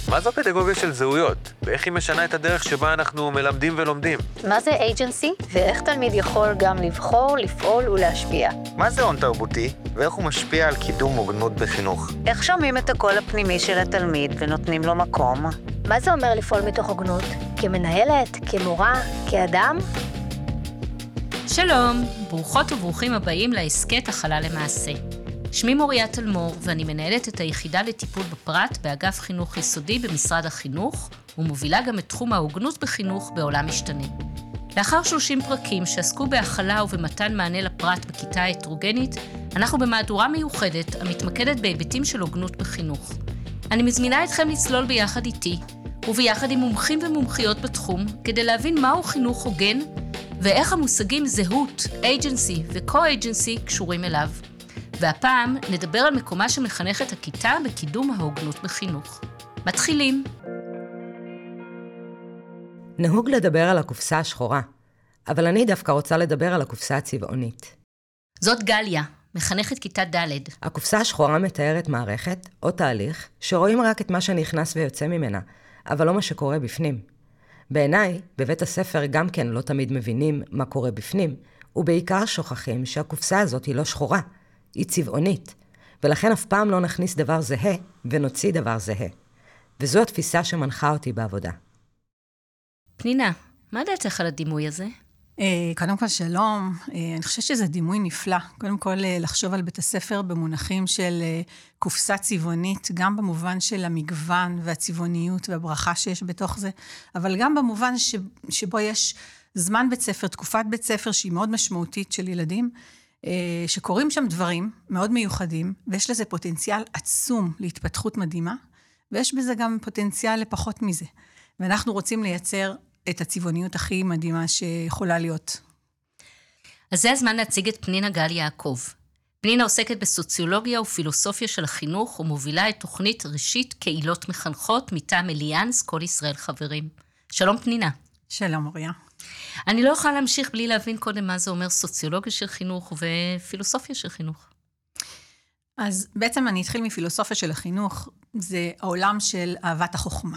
מה זו פדגוגיה של זהויות? ואיך היא משנה את הדרך שבה אנחנו מלמדים ולומדים? מה זה agency? ואיך תלמיד יכול גם לבחור, לפעול ולהשפיע? מה זה הון תרבותי? ואיך הוא משפיע על קידום הוגנות בחינוך? איך שומעים את הקול הפנימי של התלמיד ונותנים לו מקום? מה זה אומר לפעול מתוך הוגנות? כמנהלת, כמורה, כאדם? שלום, ברוכות וברוכים הבאים לעסקת החלה למעשה. שמי מוריה תלמור ואני מנהלת את היחידה לטיפול בפרט באגף חינוך יסודי במשרד החינוך ומובילה גם את תחום ההוגנות בחינוך בעולם משתנה. לאחר 30 פרקים שעסקו בהכלה ובמתן מענה לפרט בכיתה ההטרוגנית, אנחנו במהדורה מיוחדת המתמקדת בהיבטים של הוגנות בחינוך. אני מזמינה אתכם לצלול ביחד איתי וביחד עם מומחים ומומחיות בתחום כדי להבין מהו חינוך הוגן ואיך המושגים זהות, agency ו-co-agency קשורים אליו. והפעם נדבר על מקומה שמחנכת הכיתה בקידום ההוגנות בחינוך. מתחילים. נהוג לדבר על הקופסה השחורה, אבל אני דווקא רוצה לדבר על הקופסה הצבעונית. זאת גליה, מחנכת כיתה ד'. הקופסה השחורה מתארת מערכת או תהליך שרואים רק את מה שנכנס ויוצא ממנה, אבל לא מה שקורה בפנים. בעיניי, בבית הספר גם כן לא תמיד מבינים מה קורה בפנים, ובעיקר שוכחים שהקופסה הזאת היא לא שחורה, היא צבעונית, ולכן אף פעם לא נכניס דבר זהה ונוציא דבר זהה. וזו התפיסה שמנחה אותי בעבודה. פנינה, מה דעתך על הדימוי הזה? קודם כל שלום, אני חושבת שזה דימוי נפלא. קודם כל לחשוב על בית הספר במונחים של קופסה צבעונית, גם במובן של המגוון והצבעוניות והברכה שיש בתוך זה, אבל גם במובן שבו יש זמן בית ספר, תקופת בית ספר שהיא מאוד משמעותית של ילדים, שקוראים שם דברים מאוד מיוחדים, ויש לזה פוטנציאל עצום להתפתחות מדהימה, ויש בזה גם פוטנציאל לפחות מזה. ואנחנו רוצים לייצר את הצבעוניות הכי מדהימה שיכולה להיות. אז זה הזמן להציג את פנינה גל יעקב. פנינה עוסקת בסוציולוגיה ופילוסופיה של החינוך, ומובילה את תוכנית ראשית קהילות מחנכות מטעם אליאנס כל ישראל חברים. שלום פנינה. שלום מוריה. אני לא יכולה להמשיך בלי להבין קודם מה זה אומר סוציולוגיה של חינוך ופילוסופיה של חינוך. אז בעצם אני אתחיל מפילוסופיה של החינוך, זה העולם של אהבת החוכמה.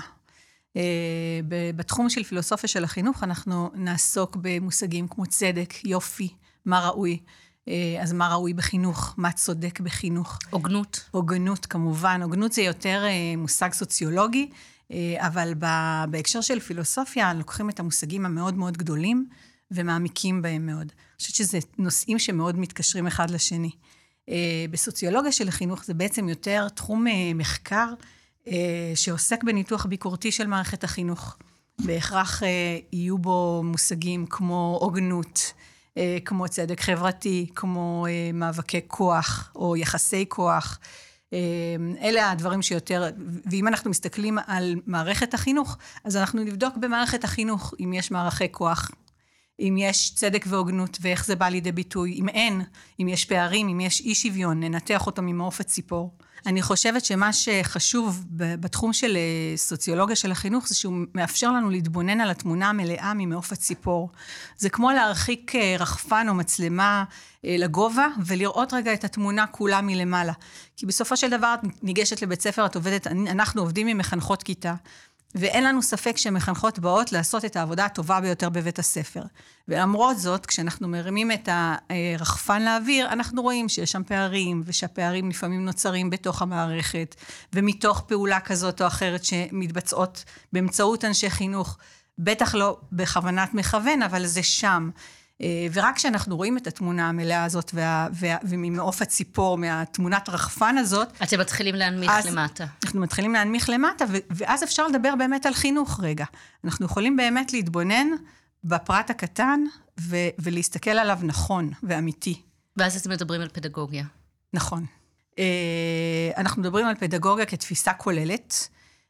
בתחום של פילוסופיה של החינוך אנחנו נעסוק במושגים כמו צדק, יופי, מה ראוי. אז מה ראוי בחינוך, מה צודק בחינוך. הוגנות. הוגנות כמובן, הוגנות זה יותר מושג סוציולוגי, אבל בהקשר של פילוסופיה לוקחים את המושגים המאוד מאוד גדולים ומעמיקים בהם מאוד. אני חושבת שזה נושאים שמאוד מתקשרים אחד לשני. בסוציולוגיה של החינוך זה בעצם יותר תחום מחקר שעוסק בניתוח ביקורתי של מערכת החינוך. בהכרח יהיו בו מושגים כמו הוגנות, כמו צדק חברתי, כמו מאבקי כוח או יחסי כוח. אלה הדברים שיותר, ואם אנחנו מסתכלים על מערכת החינוך, אז אנחנו נבדוק במערכת החינוך אם יש מערכי כוח, אם יש צדק והוגנות ואיך זה בא לידי ביטוי, אם אין, אם יש פערים, אם יש אי שוויון, ננתח אותו ממעוף הציפור. אני חושבת שמה שחשוב בתחום של סוציולוגיה של החינוך, זה שהוא מאפשר לנו להתבונן על התמונה המלאה ממעוף הציפור. זה כמו להרחיק רחפן או מצלמה לגובה, ולראות רגע את התמונה כולה מלמעלה. כי בסופו של דבר, ניגשת לבית ספר, את עובדת, אנחנו עובדים עם מחנכות כיתה, ואין לנו ספק שמחנכות באות לעשות את העבודה הטובה ביותר בבית הספר. ולמרות זאת, כשאנחנו מרימים את הרחפן לאוויר, אנחנו רואים שיש שם פערים, ושהפערים לפעמים נוצרים בתוך המערכת, ומתוך פעולה כזאת או אחרת שמתבצעות באמצעות אנשי חינוך, בטח לא בכוונת מכוון, אבל זה שם. ורק כשאנחנו רואים את התמונה המלאה הזאת, וממעוף הציפור, מהתמונת רחפן הזאת, אתם מתחילים להנמיך למטה. אנחנו מתחילים להנמיך למטה, ואז אפשר לדבר באמת על חינוך רגע. אנחנו יכולים באמת להתבונן בפרט הקטן, ולהסתכל עליו נכון ואמיתי. ואז אתם מדברים על פדגוגיה. נכון. אנחנו מדברים על פדגוגיה כתפיסה כוללת.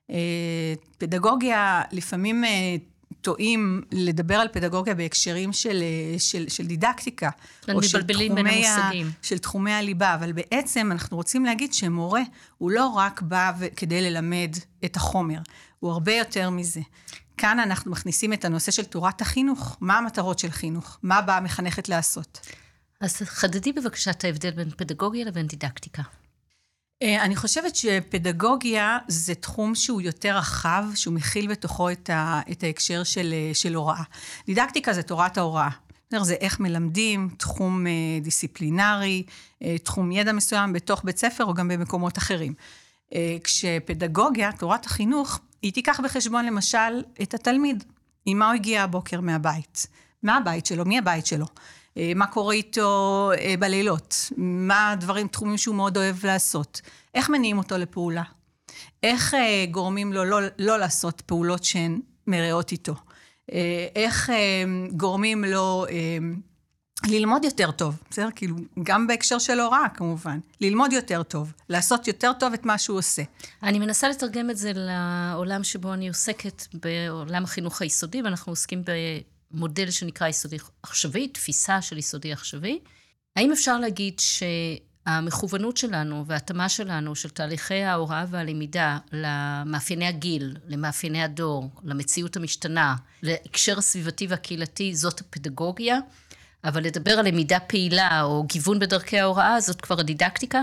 פדגוגיה לפעמים טועים לדבר על פדגוגיה בהקשרים של דידקטיקה, או של תחומי הליבה, אבל בעצם אנחנו רוצים להגיד שמורה הוא לא רק בא כדי ללמד את החומר, הוא הרבה יותר מזה. כאן אנחנו מכניסים את הנושא של תורת החינוך, מה המטרות של חינוך, מה באה מחנכת לעשות. אז חדדי בבקשה את ההבדל בין פדגוגיה לבין דידקטיקה. אני חושבת שפדגוגיה זה תחום שהוא יותר רחב, שהוא מכיל בתוכו את ההקשר של הוראה. דידקטיקה זה תורת ההוראה. זה איך מלמדים, תחום דיסציפלינרי, תחום ידע מסוים בתוך בית ספר או גם במקומות אחרים. כשפדגוגיה, תורת החינוך, היא תיקח בחשבון למשל את התלמיד. עם מה הוא הגיע הבוקר מהבית? מה הבית שלו? מי הבית שלו? מה קורה איתו בלילות? מה הדברים, תחומים שהוא מאוד אוהב לעשות? איך מניעים אותו לפעולה? איך גורמים לו לא לעשות פעולות שהן מראות איתו? איך גורמים לו ללמוד יותר טוב? בסדר? כאילו, גם בהקשר של הוראה, כמובן. ללמוד יותר טוב, לעשות יותר טוב את מה שהוא עושה. אני מנסה לתרגם את זה לעולם שבו אני עוסקת, בעולם החינוך היסודי, ואנחנו עוסקים במודל שנקרא יסודי עכשווי, תפיסה של יסודי עכשווי. האם אפשר להגיד שהמכוונות שלנו וההתאמה שלנו של תהליכי ההוראה והלמידה למאפייני הגיל, למאפייני הדור, למציאות המשתנה, להקשר הסביבתי והקהילתי, זאת הפדגוגיה, אבל לדבר על למידה פעילה או גיוון בדרכי ההוראה, זאת כבר הדידקטיקה?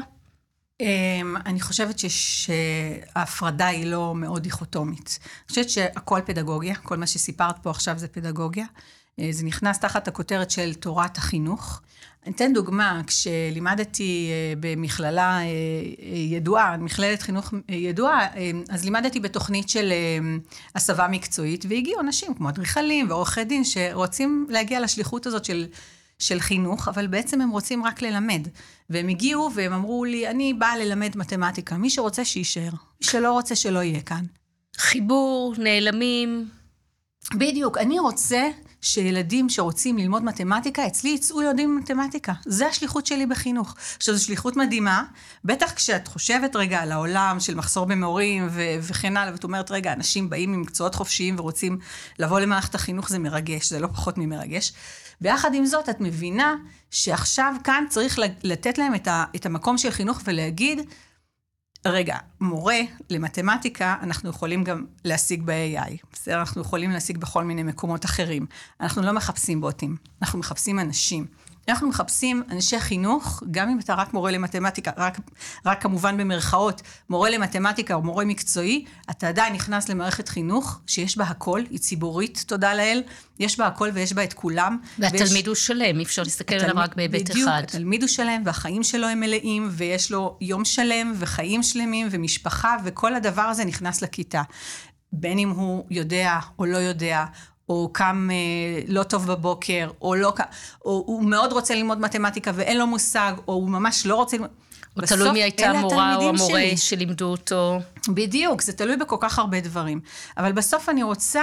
אני חושבת שההפרדה היא לא מאוד דיכוטומית. אני חושבת שהכל פדגוגיה, כל מה שסיפרת פה עכשיו זה פדגוגיה. זה נכנס תחת הכותרת של תורת החינוך. אני אתן דוגמה, כשלימדתי במכללה ידועה, מכללת חינוך ידועה, אז לימדתי בתוכנית של הסבה מקצועית, והגיעו אנשים כמו אדריכלים ועורכי דין, שרוצים להגיע לשליחות הזאת של חינוך, אבל בעצם הם רוצים רק ללמד. והם הגיעו והם אמרו לי, אני באה ללמד מתמטיקה, מי שרוצה שישאר, מי שלא רוצה שלא יהיה כאן. חיבור, נעלמים. בדיוק, אני רוצה שילדים שרוצים ללמוד מתמטיקה, אצלי יצאו יודעים מתמטיקה. זה השליחות שלי בחינוך. עכשיו, זו שליחות מדהימה, בטח כשאת חושבת רגע על העולם של מחסור במורים וכן הלאה, ואת אומרת, רגע, אנשים באים עם מקצועות חופשיים ורוצים לבוא למערכת החינוך, זה מרגש, זה לא פחות ממרגש. ביחד עם זאת, את מבינה שעכשיו כאן צריך לתת להם את המקום של חינוך ולהגיד, רגע, מורה למתמטיקה, אנחנו יכולים גם להשיג ב-AI. בסדר, אנחנו יכולים להשיג בכל מיני מקומות אחרים. אנחנו לא מחפשים בוטים, אנחנו מחפשים אנשים. אנחנו מחפשים אנשי חינוך, גם אם אתה רק מורה למתמטיקה, רק כמובן במרכאות, מורה למתמטיקה או מורה מקצועי, אתה עדיין נכנס למערכת חינוך, שיש בה הכל, היא ציבורית, תודה לאל, יש בה הכל ויש בה את כולם. והתלמיד הוא שלם, אי אפשר להסתכל עליו רק בהיבט אחד. בדיוק, התלמיד הוא שלם, והחיים שלו הם מלאים, ויש לו יום שלם, וחיים שלמים, ומשפחה, וכל הדבר הזה נכנס לכיתה. בין אם הוא יודע או לא יודע, או קם לא טוב בבוקר, או הוא מאוד רוצה ללמוד מתמטיקה, ואין לו מושג, או הוא ממש לא רוצה ללמוד. או תלוי מי הייתה המורה או המורה שלימדו אותו. בדיוק, זה תלוי בכל כך הרבה דברים. אבל בסוף אני רוצה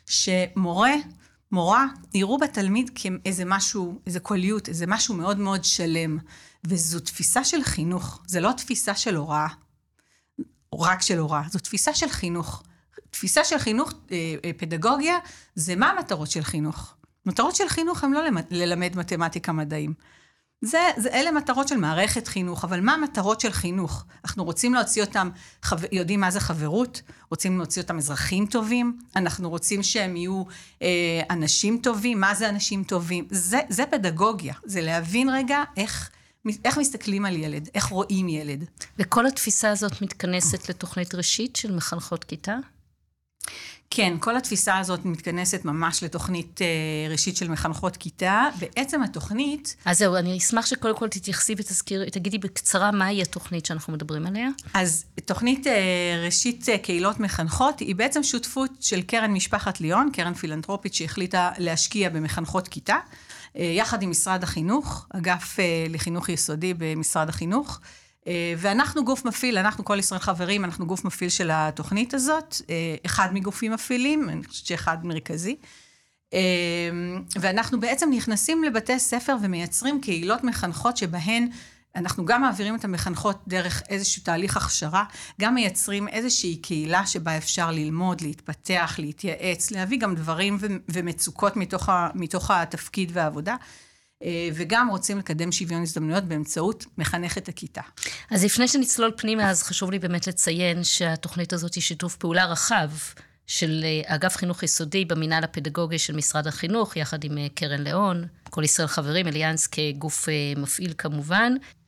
מורה, יראו בתלמיד כאיזה משהו, איזה קוליות, איזה משהו מאוד מאוד שלם. וזו תפיסה של חינוך, זה לא תפיסה של הוראה, או רק של הוראה, זו תפיסה של חינוך. תפיסה של חינוך, פדגוגיה, זה מה המטרות של חינוך? מטרות של חינוך הם לא ללמד מתמטיקה מדעים. אלה מטרות של מערכת חינוך, אבל מה המטרות של חינוך? אנחנו רוצים להוציא אותם, יודעים מה זה חברות, רוצים להוציא אותם אזרחים טובים, אנחנו רוצים שהם יהיו אנשים טובים, מה זה אנשים טובים? זה פדגוגיה, זה להבין רגע איך מסתכלים על ילד, איך רואים ילד. וכל התפיסה הזאת מתכנסת לתוכנית ראשית של מחנכות כיתה? כן, כל התפיסה הזאת מתכנסת ממש לתוכנית ראשית של מחנכות כיתה. בעצם התוכנית... אז זהו, אני אשמח שקודם כל תתייחסי ותגידי בקצרה מהי התוכנית שאנחנו מדברים עליה. אז תוכנית ראשית קהילות מחנכות היא בעצם שותפות של קרן משפחת ליאון, קרן פילנטרופית שהחליטה להשקיע במחנכות כיתה, יחד עם משרד החינוך, אגף לחינוך יסודי במשרד החינוך, ואנחנו גוף מפעיל, אנחנו כל ישראל חברים, אנחנו גוף מפעיל של התוכנית הזאת, אחד מגופים מפעילים, אני חושבת שאחד מרכזי, ואנחנו בעצם נכנסים לבתי ספר ומייצרים קהילות מחנכות שבהן אנחנו גם מעבירים את המחנכות דרך איזשהו תהליך הכשרה, גם מייצרים איזושהי קהילה שבה אפשר ללמוד, להתפתח, להתייעץ, להביא גם דברים ומצוקות מתוך התפקיד והעבודה, וגם רוצים לקדם שוויון הזדמנויות באמצעות מחנכת הכיתה. אז לפני שנצלול פנימה, אז חשוב לי באמת לציין שהתוכנית הזאת היא שיתוף פעולה רחב של אגף חינוך יסודי במינהל הפדגוגי של משרד החינוך, יחד עם קרן ליאון, כל ישראל חברים, אליאנס כגוף מפעיל כמובן.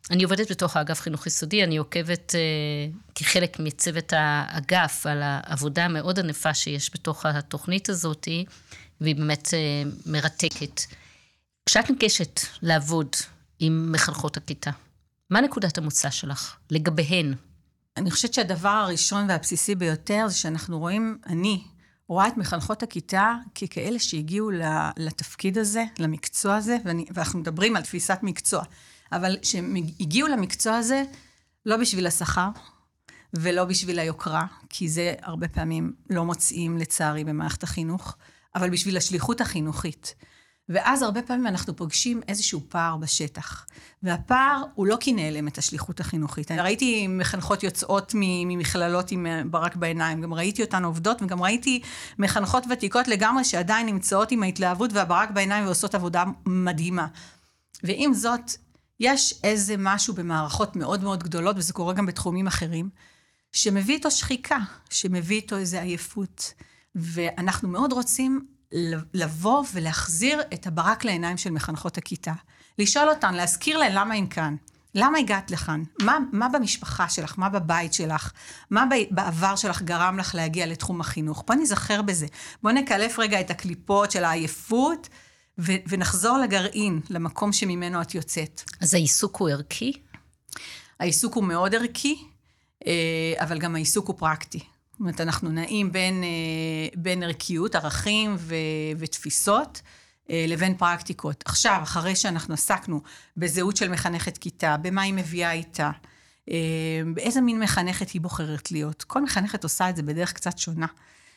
אני עובדת בתוך האגף חינוך יסודי, אני עוקבת כחלק מצוות האגף על העבודה המאוד ענפה שיש בתוך התוכנית הזאת, והיא באמת מרתקת. כשאת ניגשת לעבוד עם מחנכות הכיתה, מה נקודת המוצא שלך לגביהן? אני חושבת שהדבר הראשון והבסיסי ביותר זה שאנחנו רואים, אני רואה את מחנכות הכיתה ככאלה שהגיעו לתפקיד הזה, למקצוע הזה, ואנחנו מדברים על תפיסת מקצוע, אבל שהם הגיעו למקצוע הזה לא בשביל השכר, ולא בשביל היוקרה, כי זה הרבה פעמים לא מוצאים לצערי במערכת החינוך, אבל בשביל השליחות החינוכית. ואז הרבה פעמים אנחנו פוגשים איזשהו פער בשטח. והפער הוא לא כי נעלם את השליחות החינוכית. אני ראיתי מחנכות יוצאות ממכללות עם ברק בעיניים, גם ראיתי אותן עובדות, וגם ראיתי מחנכות ותיקות לגמרי שעדיין נמצאות עם ההתלהבות והברק בעיניים ועושות עבודה מדהימה. ועם זאת, יש איזה משהו במערכות מאוד מאוד גדולות, וזה קורה גם בתחומים אחרים, שמביא איתו שחיקה, שמביא איתו איזו עייפות. ואנחנו מאוד רוצים לבוא ולהחזיר את הברק לעיניים של מחנכות הכיתה. לשאול אותן, להזכיר להן למה הן כאן. למה הגעת לכאן? מה במשפחה שלך? מה בבית שלך? מה בעבר שלך גרם לך להגיע לתחום החינוך? בוא נזכר בזה. בוא נקלף רגע את הקליפות של העייפות, ונחזור לגרעין, למקום שממנו את יוצאת. אז העיסוק הוא ערכי? העיסוק הוא מאוד ערכי, אבל גם העיסוק הוא פרקטי. זאת אומרת, אנחנו נעים בין ערכיות, ערכים ותפיסות, לבין פרקטיקות. עכשיו, אחרי שאנחנו עסקנו בזהות של מחנכת כיתה, במה היא מביאה איתה, באיזה מין מחנכת היא בוחרת להיות. כל מחנכת עושה את זה בדרך קצת שונה.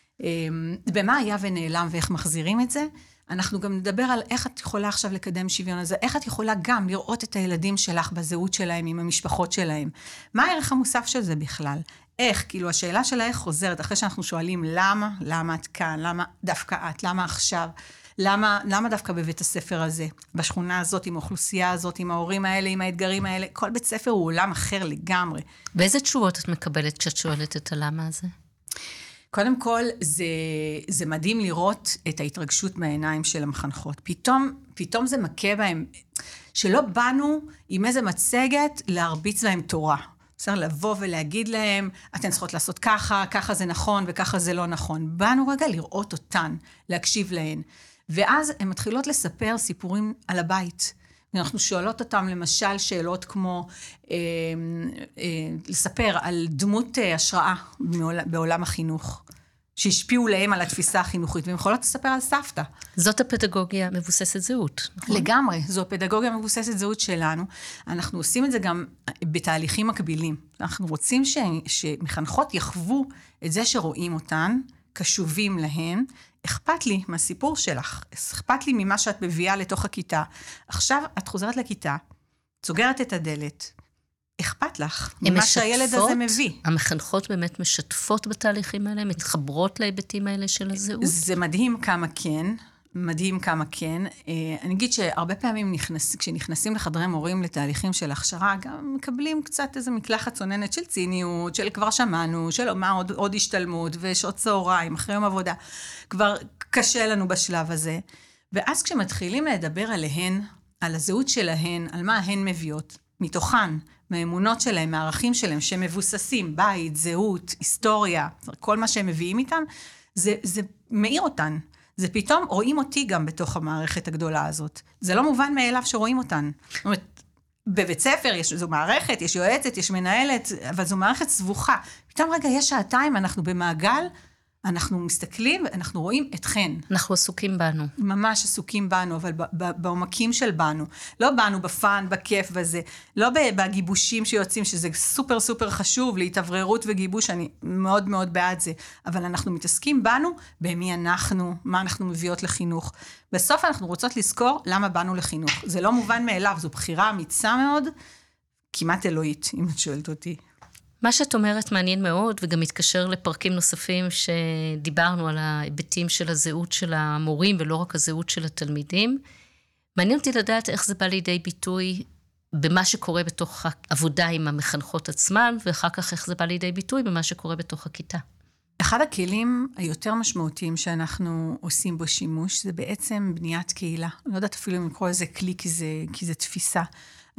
במה היה ונעלם ואיך מחזירים את זה, אנחנו גם נדבר על איך את יכולה עכשיו לקדם שוויון הזה, איך את יכולה גם לראות את הילדים שלך בזהות שלהם, עם המשפחות שלהם. מה הערך המוסף של זה בכלל? איך? כאילו השאלה של איך חוזרת, אחרי שאנחנו שואלים למה את כאן, למה דווקא את, למה עכשיו, למה דווקא בבית הספר הזה, בשכונה הזאת, עם האוכלוסייה הזאת, עם ההורים האלה, עם האתגרים האלה, כל בית ספר הוא עולם אחר לגמרי. באיזה תשובות את מקבלת כשאת שואלת את הלמה הזה? קודם כל, זה מדהים לראות את ההתרגשות מהעיניים של המחנכות. פתאום זה מכה בהם, שלא באנו עם איזה מצגת להרביץ להם תורה. בסדר, לבוא ולהגיד להם, אתן צריכות לעשות ככה, ככה זה נכון וככה זה לא נכון. באנו רגע לראות אותן, להקשיב להן. ואז הן מתחילות לספר סיפורים על הבית. אנחנו שואלות אותם למשל שאלות כמו, לספר על דמות השראה בעולם החינוך, שהשפיעו להם על התפיסה החינוכית, והן יכולות לספר על סבתא. זאת הפדגוגיה מבוססת זהות, נכון? לגמרי, זו הפדגוגיה מבוססת זהות שלנו. אנחנו עושים את זה גם בתהליכים מקבילים. אנחנו רוצים שמחנכות יחוו את זה שרואים אותן, קשובים להן, אכפת לי מהסיפור שלך, אכפת לי ממה שאת מביאה לתוך הכיתה. עכשיו את חוזרת לכיתה, סוגרת את הדלת, אכפת לך ממה שהילד הזה מביא. המחנכות באמת משתפות בתהליכים האלה, מתחברות להיבטים האלה של הזהות? זה מדהים כמה כן, מדהים כמה כן. אני אגיד שהרבה פעמים כשנכנסים לחדרי מורים לתהליכים של הכשרה, גם מקבלים קצת איזו מקלחת צוננת של ציניות, של כבר שמענו, של מה עוד השתלמות, ושעות צהריים, אחרי יום עבודה. כבר קשה לנו בשלב הזה. ואז כשמתחילים לדבר עליהן, על הזהות שלהן, על מה הן מביאות, מתוכן, מהאמונות שלהם, מהערכים שלהם, שמבוססים, בית, זהות, היסטוריה, כל מה שהם מביאים איתם, זה מאיר אותן. זה פתאום רואים אותי גם בתוך המערכת הגדולה הזאת. זה לא מובן מאליו שרואים אותן. זאת אומרת, בבית ספר זו מערכת, יש יועצת, יש מנהלת, אבל זו מערכת סבוכה. פתאום רגע, יש שעתיים, אנחנו במעגל, אנחנו מסתכלים, ואנחנו רואים אתכן. אנחנו עסוקים בנו. ממש עסוקים בנו, אבל בעומקים של בנו. לא בנו בפן, בכיף בזה. לא בגיבושים שיוצאים, שזה סופר סופר חשוב, להתעבררות וגיבוש, אני מאוד מאוד בעד זה. אבל אנחנו מתעסקים בנו, במי אנחנו, מה אנחנו מביאות לחינוך. בסוף אנחנו רוצות לזכור למה באנו לחינוך. זה לא מובן מאליו, זו בחירה אמיצה מאוד, כמעט אלוהית, אם את שואלת אותי. מה שאת אומרת מעניין מאוד, וגם מתקשר לפרקים נוספים שדיברנו על ההיבטים של הזהות של המורים, ולא רק הזהות של התלמידים. מעניין אותי לדעת איך זה בא לידי ביטוי במה שקורה בתוך העבודה עם המחנכות עצמן, ואחר כך איך זה בא לידי ביטוי במה שקורה בתוך הכיתה. אחד הכלים היותר משמעותיים שאנחנו עושים בו שימוש, זה בעצם בניית קהילה. אני לא יודעת אפילו אם לקרוא לזה כלי, כי זה תפיסה.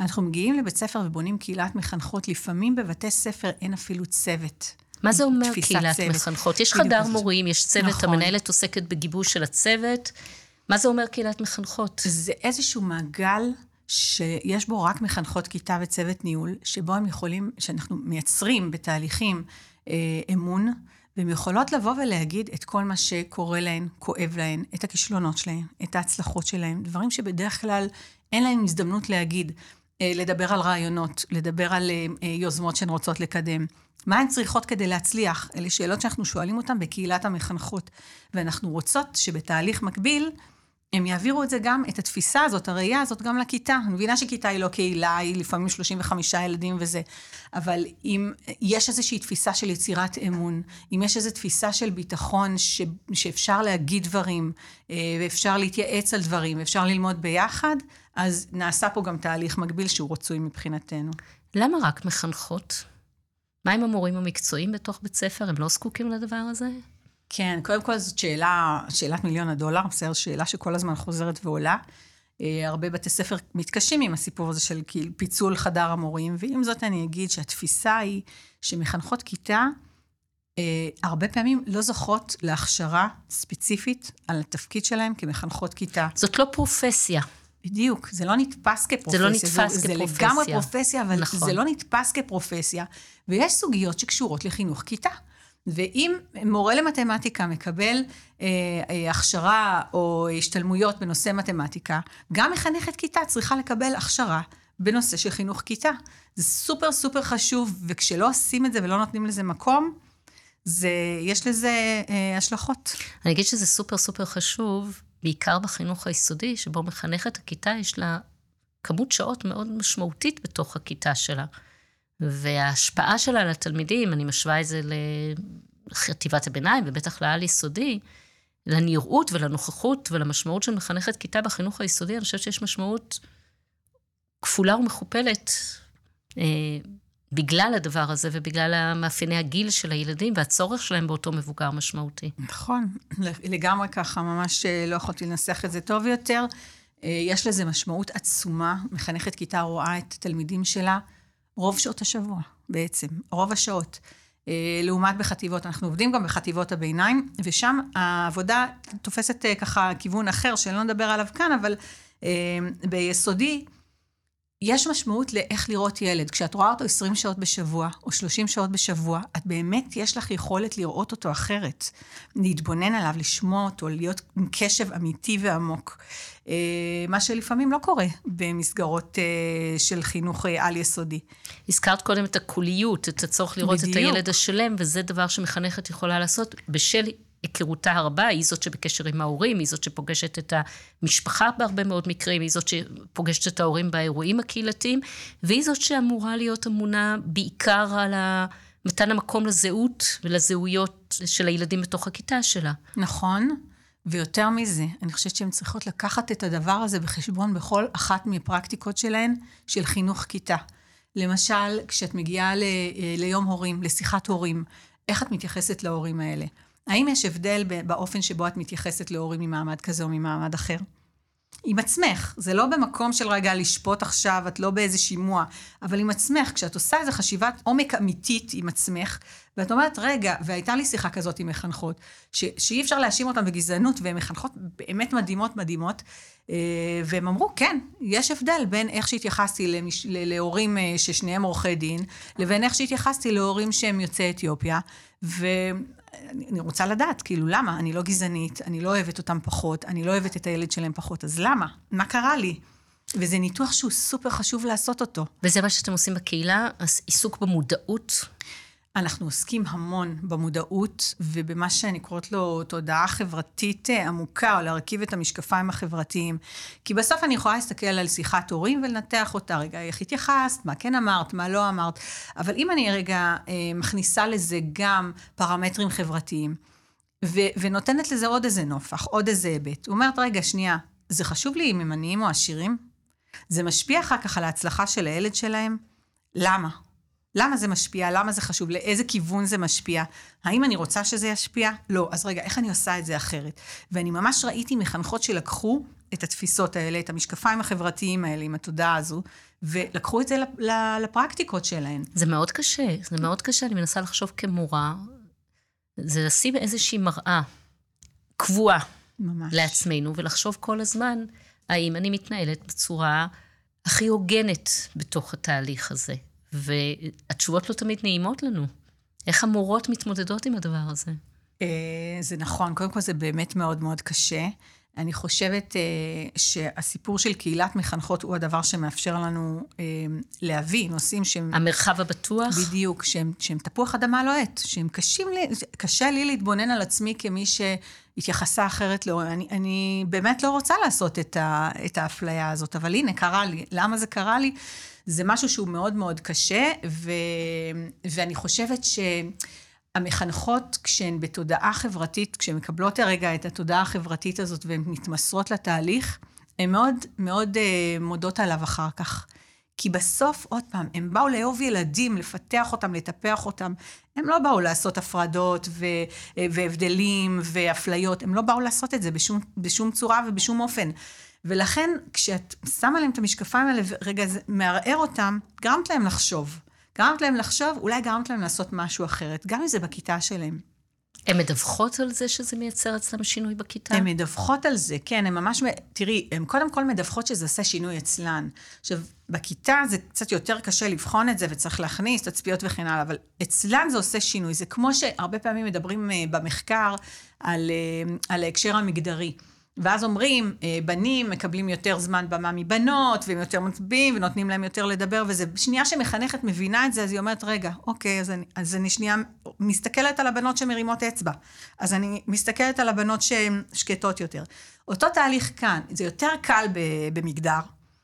אנחנו מגיעים לבית ספר ובונים קהילת מחנכות, לפעמים בבתי ספר אין אפילו צוות. מה זה אומר קהילת מחנכות? יש חדר מורים, יש צוות, המנהלת עוסקת בגיבוש של הצוות. מה זה אומר קהילת מחנכות? זה איזשהו מעגל שיש בו רק מחנכות כיתה וצוות ניהול, שבו הם יכולים, שאנחנו מייצרים בתהליכים אמון, והן יכולות לבוא ולהגיד את כל מה שקורה להן, כואב להן, את הכישלונות שלהן, את ההצלחות שלהן, דברים שבדרך כלל אין להן הזדמנות להגיד, לדבר על רעיונות, לדבר על יוזמות שהן רוצות לקדם. מה הן צריכות כדי להצליח? אלה שאלות שאנחנו שואלים אותן בקהילת המחנכות, ואנחנו רוצות שבתהליך מקביל, הם יעבירו את זה גם, את התפיסה הזאת, הראייה הזאת גם לכיתה. אני מבינה שכיתה היא לא קהילה, היא לפעמים 35 ילדים וזה, אבל אם יש איזושהי תפיסה של יצירת אמון, אם יש איזו תפיסה של ביטחון שאפשר להגיד דברים, ואפשר להתייעץ על דברים, ואפשר ללמוד ביחד, אז נעשה פה גם תהליך מקביל שהוא רצוי מבחינתנו. למה רק מחנכות? מה עם המורים המקצועיים בתוך בית ספר? הם לא זקוקים לדבר הזה? כן, קודם כל זאת שאלת $1,000,000, בסדר, שאלה שכל הזמן חוזרת ועולה. הרבה בתי ספר מתקשים עם הסיפור הזה של פיצול חדר המורים, ועם זאת אני אגיד שהתפיסה היא שמחנכות כיתה, הרבה פעמים לא זוכות להכשרה ספציפית על התפקיד שלהם כמחנכות כיתה. זאת לא פרופסיה. בדיוק, זה לא נתפס כפרופסיה. זה לא נתפס כפרופסיה. זה לגמרי פרופסיה, אבל נכון. זה לא נתפס כפרופסיה. ויש סוגיות שקשורות לחינוך כיתה. ואם מורה למתמטיקה מקבל הכשרה או השתלמויות בנושא מתמטיקה, גם מחנכת כיתה צריכה לקבל הכשרה בנושא של חינוך כיתה. זה סופר סופר חשוב, וכשלא עושים את זה ולא נותנים לזה מקום, יש לזה השלכות. אני אגיד שזה סופר סופר חשוב, בעיקר בחינוך היסודי, שבו מחנכת הכיתה יש לה כמות שעות מאוד משמעותית בתוך הכיתה שלה. וההשפעה שלה לתלמידים, אני משווה את זה לחטיבת הביניים, ובטח לעל יסודי, לנראות ולנוכחות ולמשמעות של מחנכת כיתה בחינוך היסודי, אני חושבת שיש משמעות כפולה ומכופלת, בגלל הדבר הזה, ובגלל המאפייני הגיל של הילדים, והצורך שלהם באותו מבוגר משמעותי. נכון, לגמרי ככה, ממש לא יכולתי לנסח את זה טוב יותר. יש לזה משמעות עצומה, מחנכת כיתה רואה את התלמידים שלה, רוב שעות השבוע בעצם, רוב השעות. לעומת בחטיבות, אנחנו עובדים גם בחטיבות הביניים, ושם העבודה תופסת ככה כיוון אחר, שלא נדבר עליו כאן, אבל ביסודי, יש משמעות לאיך לראות ילד. כשאת רואה אותו 20 שעות בשבוע, או 30 שעות בשבוע, את באמת יש לך יכולת לראות אותו אחרת. להתבונן עליו, לשמוע אותו, להיות עם קשב אמיתי ועמוק. מה שלפעמים לא קורה במסגרות של חינוך על יסודי. הזכרת קודם את הקוליות, את הצורך לראות בדיוק. את הילד השלם, וזה דבר שמחנכת יכולה לעשות בשל היכרותה הרבה, היא זאת שבקשר עם ההורים, היא זאת שפוגשת את המשפחה בהרבה מאוד מקרים, היא זאת שפוגשת את ההורים באירועים הקהילתיים, והיא זאת שאמורה להיות אמונה בעיקר על מתן המקום לזהות ולזהויות של הילדים בתוך הכיתה שלה. נכון, ויותר מזה, אני חושבת שהן צריכות לקחת את הדבר הזה בחשבון בכל אחת מהפרקטיקות שלהן של חינוך כיתה. למשל, כשאת מגיעה ליום הורים, לשיחת הורים, איך את מתייחסת להורים האלה? האם יש הבדל באופן שבו את מתייחסת להורים ממעמד כזה או ממעמד אחר? עם עצמך, זה לא במקום של רגע לשפוט עכשיו, את לא באיזה שימוע, אבל עם עצמך, כשאת עושה איזו חשיבת עומק אמיתית עם עצמך, ואת אומרת, רגע, והייתה לי שיחה כזאת עם מחנכות, שאי אפשר להאשים אותן בגזענות, והן מחנכות באמת מדהימות, והם אמרו, כן, יש הבדל בין איך שהתייחסתי להורים ששניהם עורכי דין, לבין איך שהתייחסתי להורים שהם יוצאי אתיופיה, אני רוצה לדעת, כאילו, למה? אני לא גזענית, אני לא אוהבת אותם פחות, אני לא אוהבת את הילד שלהם פחות, אז למה? מה קרה לי? וזה ניתוח שהוא סופר חשוב לעשות אותו. וזה מה שאתם עושים בקהילה, עיסוק במודעות? אנחנו עוסקים המון במודעות, ובמה שאני קוראת לו תודעה חברתית עמוקה, או להרכיב את המשקפיים החברתיים. כי בסוף אני יכולה להסתכל על שיחת הורים ולנתח אותה, רגע, איך התייחסת, מה כן אמרת, מה לא אמרת. אבל אם אני רגע מכניסה לזה גם פרמטרים חברתיים, ונותנת לזה עוד איזה נופח, עוד איזה היבט. הוא אומרת, רגע, שנייה, זה חשוב לי אם הם עניים או עשירים? זה משפיע אחר כך על ההצלחה של הילד שלהם? למה? למה זה משפיע? למה זה חשוב? לאיזה כיוון זה משפיע? האם אני רוצה שזה ישפיע? לא. אז רגע, איך אני עושה את זה אחרת? ואני ממש ראיתי מחנכות שלקחו את התפיסות האלה, את המשקפיים החברתיים האלה, עם התודעה הזו, ולקחו את זה לפרקטיקות שלהן. זה מאוד קשה, זה מאוד קשה, אני מנסה לחשוב כמורה, זה לשים איזושהי מראה קבועה ממש. לעצמנו, ולחשוב כל הזמן, האם אני מתנהלת בצורה הכי הוגנת בתוך התהליך הזה. והתשובות לא תמיד נעימות לנו. איך המורות מתמודדות עם הדבר הזה? זה נכון, קודם כל זה באמת מאוד מאוד קשה. אני חושבת שהסיפור של קהילת מחנכות הוא הדבר שמאפשר לנו להביא נושאים שהם... המרחב הבטוח? בדיוק, שהם תפוח אדמה לוהט, שהם קשה לי להתבונן על עצמי כמי שהתייחסה אחרת לו. אני באמת לא רוצה לעשות את האפליה הזאת, אבל הנה, קרה לי. למה זה קרה לי? זה משהו שהוא מאוד מאוד קשה, ואני חושבת המחנכות, כשהן בתודעה חברתית, כשהן מקבלות הרגע את התודעה החברתית הזאת, והן מתמסרות לתהליך, הן מאוד מאוד מודות עליו אחר כך. כי בסוף, עוד פעם, הם באו לאהוב ילדים, לפתח אותם, לטפח אותם. הם לא באו לעשות הפרדות והבדלים ואפליות. הם לא באו לעשות את זה בשום צורה ובשום אופן. ולכן, כשאת שמה להם את המשקפיים האלה, רגע, זה מערער אותם, גרמת להם לחשוב. גרמת להם לחשוב, אולי גרמת להם לעשות משהו אחרת, גם אם זה בכיתה שלהם. הן מדווחות על זה שזה מייצר אצלם שינוי בכיתה? הן מדווחות על זה, כן, הן ממש, תראי, הן קודם כל מדווחות שזה עושה שינוי אצלן. עכשיו, בכיתה זה קצת יותר קשה לבחון את זה, וצריך להכניס תצפיות וכן הלאה, אבל אצלן זה עושה שינוי. זה כמו שהרבה פעמים מדברים במחקר על ההקשר המגדרי. ואז אומרים, בנים מקבלים יותר זמן במה מבנות, והם יותר מצביעים, ונותנים להם יותר לדבר, וזה שנייה שמחנכת מבינה את זה, אז היא אומרת, רגע, אוקיי, אז אני שנייה מסתכלת על הבנות שמרימות אצבע, אז אני מסתכלת על הבנות שהן שקטות יותר. אותו תהליך כאן, זה יותר קל במגדר,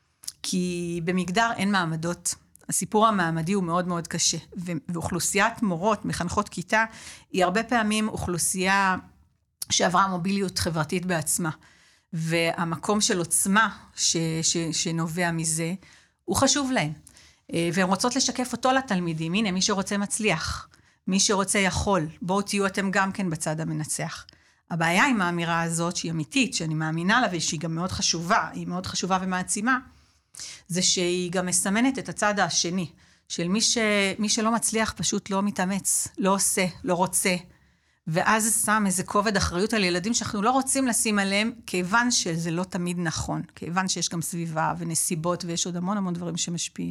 כי במגדר אין מעמדות, הסיפור המעמדי הוא מאוד מאוד קשה, ואוכלוסיית מורות, מחנכות כיתה, היא הרבה פעמים אוכלוסייה שעברה מוביליות חברתית בעצמה, והמקום של עוצמה שנובע מזה, הוא חשוב להם. והן רוצות לשקף אותו לתלמידים, הנה, מי שרוצה מצליח, מי שרוצה יכול, בואו תהיו אתם גם כן בצד המנצח. הבעיה עם האמירה הזאת, שהיא אמיתית, שאני מאמינה לה, ושהיא גם מאוד חשובה, היא מאוד חשובה ומעצימה, זה שהיא גם מסמנת את הצד השני, של מי שלא מצליח פשוט לא מתאמץ, לא עושה, לא רוצה, ואז זה שם איזה כובד אחריות על ילדים שאנחנו לא רוצים לשים עליהם, כיוון שזה לא תמיד נכון, כיוון שיש גם סביבה ונסיבות, ויש עוד המון המון דברים שמשפיעים.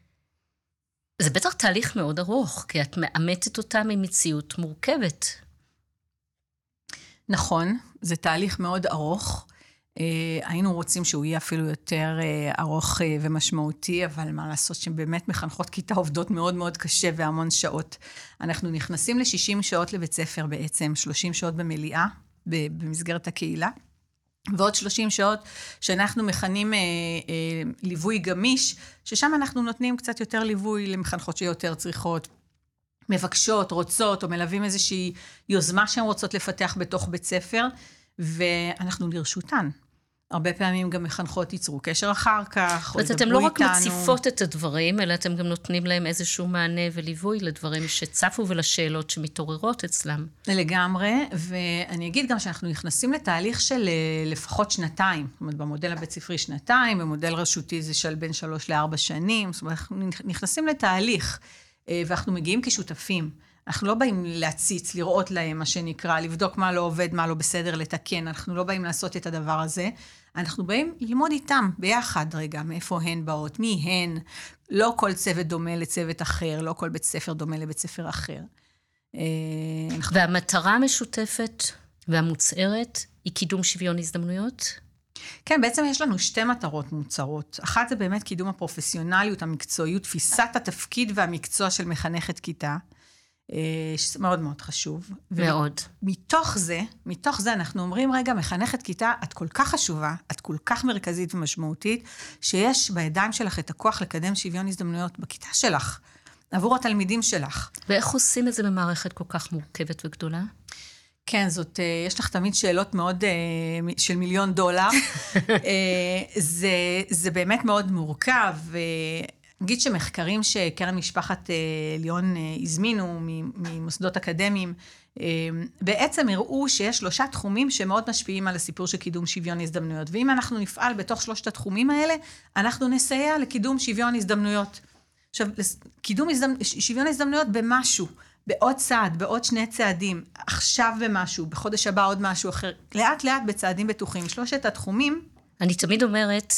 זה בטח תהליך מאוד ארוך, כי את מאמתת אותה ממציאות מורכבת. נכון, זה תהליך מאוד ארוך, היינו רוצים שהוא יהיה אפילו יותר ארוך ומשמעותי, אבל מה לעשות שבאמת מחנכות כיתה עובדות מאוד מאוד קשה והמון שעות. אנחנו נכנסים ל-60 שעות לבית ספר בעצם, 30 שעות במליאה, במסגרת הקהילה, ועוד 30 שעות שאנחנו מכנים ליווי גמיש, ששם אנחנו נותנים קצת יותר ליווי למחנכות שיותר צריכות, מבקשות, רוצות, או מלווים איזושהי יוזמה שהן רוצות לפתח בתוך בית ספר, ואנחנו לרשותן. הרבה פעמים גם מחנכות ייצרו קשר אחר כך, או ידברו איתנו. אתם לא רק מציפות את הדברים, אלא אתם גם נותנים להם איזשהו מענה וליווי לדברים שצפו ולשאלות שמתעוררות אצלם. לגמרי, ואני אגיד גם שאנחנו נכנסים לתהליך של לפחות שנתיים, זאת אומרת, במודל הבית ספרי שנתיים, במודל רשותי זה של בין 3 ל-4 שנים, זאת אומרת, אנחנו נכנסים לתהליך, ואנחנו מגיעים כשותפים. אנחנו לא באים להציץ, לראות להם מה שנקרא, לבדוק מה לא עובד, מה לא בסדר, לתקן. אנחנו לא באים לעשות את הדבר הזה. אנחנו באים ללמוד איתם ביחד רגע, מאיפה הן באות, מי הן. לא כל צוות דומה לצוות אחר, לא כל בית ספר דומה לבית ספר אחר. והמטרה המשותפת והמוצהרת היא קידום שוויון הזדמנויות? כן, בעצם יש לנו 2 מטרות מוצהרות. אחת זה באמת קידום הפרופסיונליות, המקצועיות, תפיסת התפקיד והמקצוע של מחנכת כיתה. שזה מאוד מאוד חשוב. מאוד. מתוך זה אנחנו אומרים, רגע, מחנכת כיתה, את כל כך חשובה, את כל כך מרכזית ומשמעותית, שיש בידיים שלך את הכוח לקדם שוויון הזדמנויות בכיתה שלך, עבור התלמידים שלך. ואיך עושים את זה במערכת כל כך מורכבת וגדולה? כן, יש לך תמיד שאלות מאוד של $1,000,000. זה באמת מאוד מורכב, נגיד שמחקרים שקרן משפחת ליאון הזמינו ממוסדות אקדמיים, בעצם הראו שיש 3 תחומים שמאוד משפיעים על הסיפור של קידום שוויון הזדמנויות. ואם אנחנו נפעל בתוך 3 התחומים האלה, אנחנו נסייע לקידום שוויון הזדמנויות. עכשיו, שוויון הזדמנויות במשהו, בעוד צעד, בעוד 2 צעדים, עכשיו במשהו, בחודש הבא עוד משהו אחר, לאט לאט בצעדים בטוחים. 3 התחומים. אני תמיד אומרת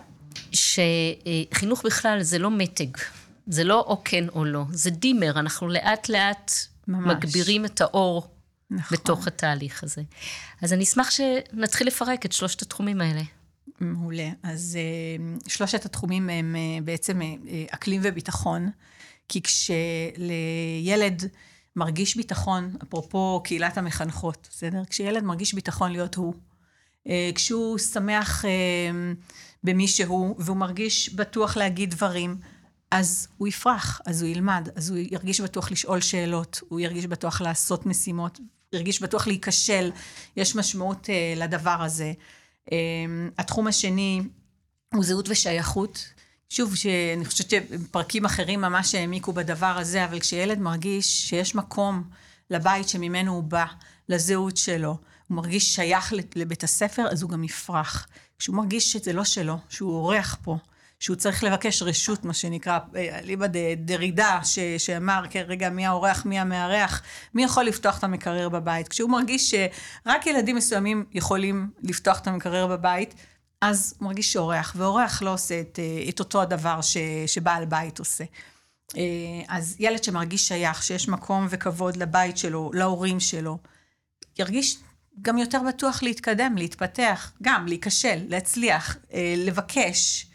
שחינוך בכלל זה לא מתג, זה לא או כן או לא, זה דימר, אנחנו לאט לאט ממש מגבירים את האור נכון. בתוך התהליך הזה. אז אני אשמח שנתחיל לפרק את 3 התחומים האלה. מעולה. אז 3 התחומים הם בעצם אקלים וביטחון, כי כשלילד מרגיש ביטחון, אפרופו קהילת המחנכות, בסדר? כשילד מרגיש ביטחון להיות הוא, כשהוא שמח במי שהוא, והוא מרגיש בטוח להגיד דברים, אז הוא יפרח, אז הוא ילמד, אז הוא ירגיש בטוח לשאול שאלות, הוא ירגיש בטוח לעשות משימות, ירגיש בטוח להיכשל, יש משמעות לדבר הזה. התחום השני הוא זהות ושייכות, שוב, אני חושבת שפרקים אחרים ממש העמיקו בדבר הזה, אבל כשילד מרגיש שיש מקום לבית שממנו הוא בא, לזהות שלו, הוא מרגיש שייך לבית הספר, אז הוא גם יפרח. כשהוא מרגיש שזה לא שלו, שהוא אורח פה, שהוא צריך לבקש רשות, מה שנקרא, ליבא דרידה, שאמר, רגע, מי האורח, מי המארח, מי יכול לפתוח את המקרר בבית? כשהוא מרגיש שרק ילדים מסוימים יכולים לפתוח את המקרר בבית, אז הוא מרגיש שאורח, ואורח לא עושה את אותו הדבר שבעל בית עושה. אז ילד שמרגיש שייך, שיש מקום וכבוד לבית שלו, להורים שלו, ירגיש גם יותר בטוח להתקדם, להתפתח, גם להיכשל, להצליח, לבקש.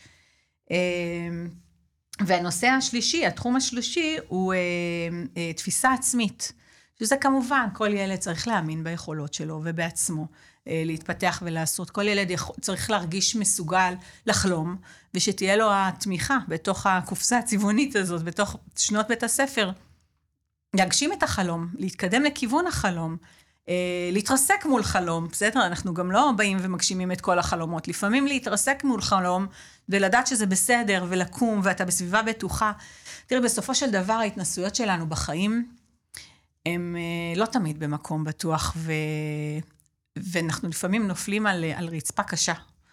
והנושא השלישי, התחום השלישי, הוא תפיסה עצמית. שזה כמובן, כל ילד צריך להאמין ביכולות שלו ובעצמו, להתפתח ולעשות. כל ילד צריך להרגיש מסוגל לחלום, ושתהיה לו התמיכה בתוך הקופסה הצבעונית הזאת, בתוך שנות בית הספר, להגשים את החלום, להתקדם לכיוון החלום, להתרסק מול חלום, בסדר? אנחנו גם לא באים ומגשימים את כל החלומות. לפעמים להתרסק מול חלום, ולדעת שזה בסדר, ולקום, ואתה בסביבה בטוחה. תראי, בסופו של דבר, ההתנסויות שלנו בחיים, הם לא תמיד במקום בטוח, ואנחנו לפעמים נופלים על רצפה קשה.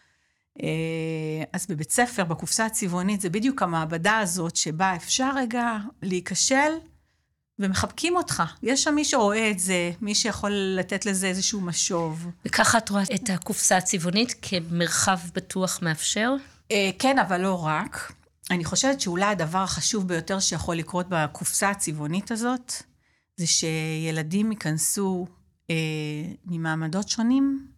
אז בבית ספר, בקופסה הצבעונית, זה בדיוק המעבדה הזאת, שבה אפשר רגע להיכשל, ומחבקים אותך. יש שם מי שרואה את זה, מי שיכול לתת לזה איזשהו משוב. וככה את רואה את הקופסה הצבעונית כמרחב בטוח מאפשר? כן, אבל לא רק. אני חושבת שאולי הדבר החשוב ביותר שיכול לקרות בקופסה הצבעונית הזאת, זה שילדים ייכנסו ממעמדות שונים,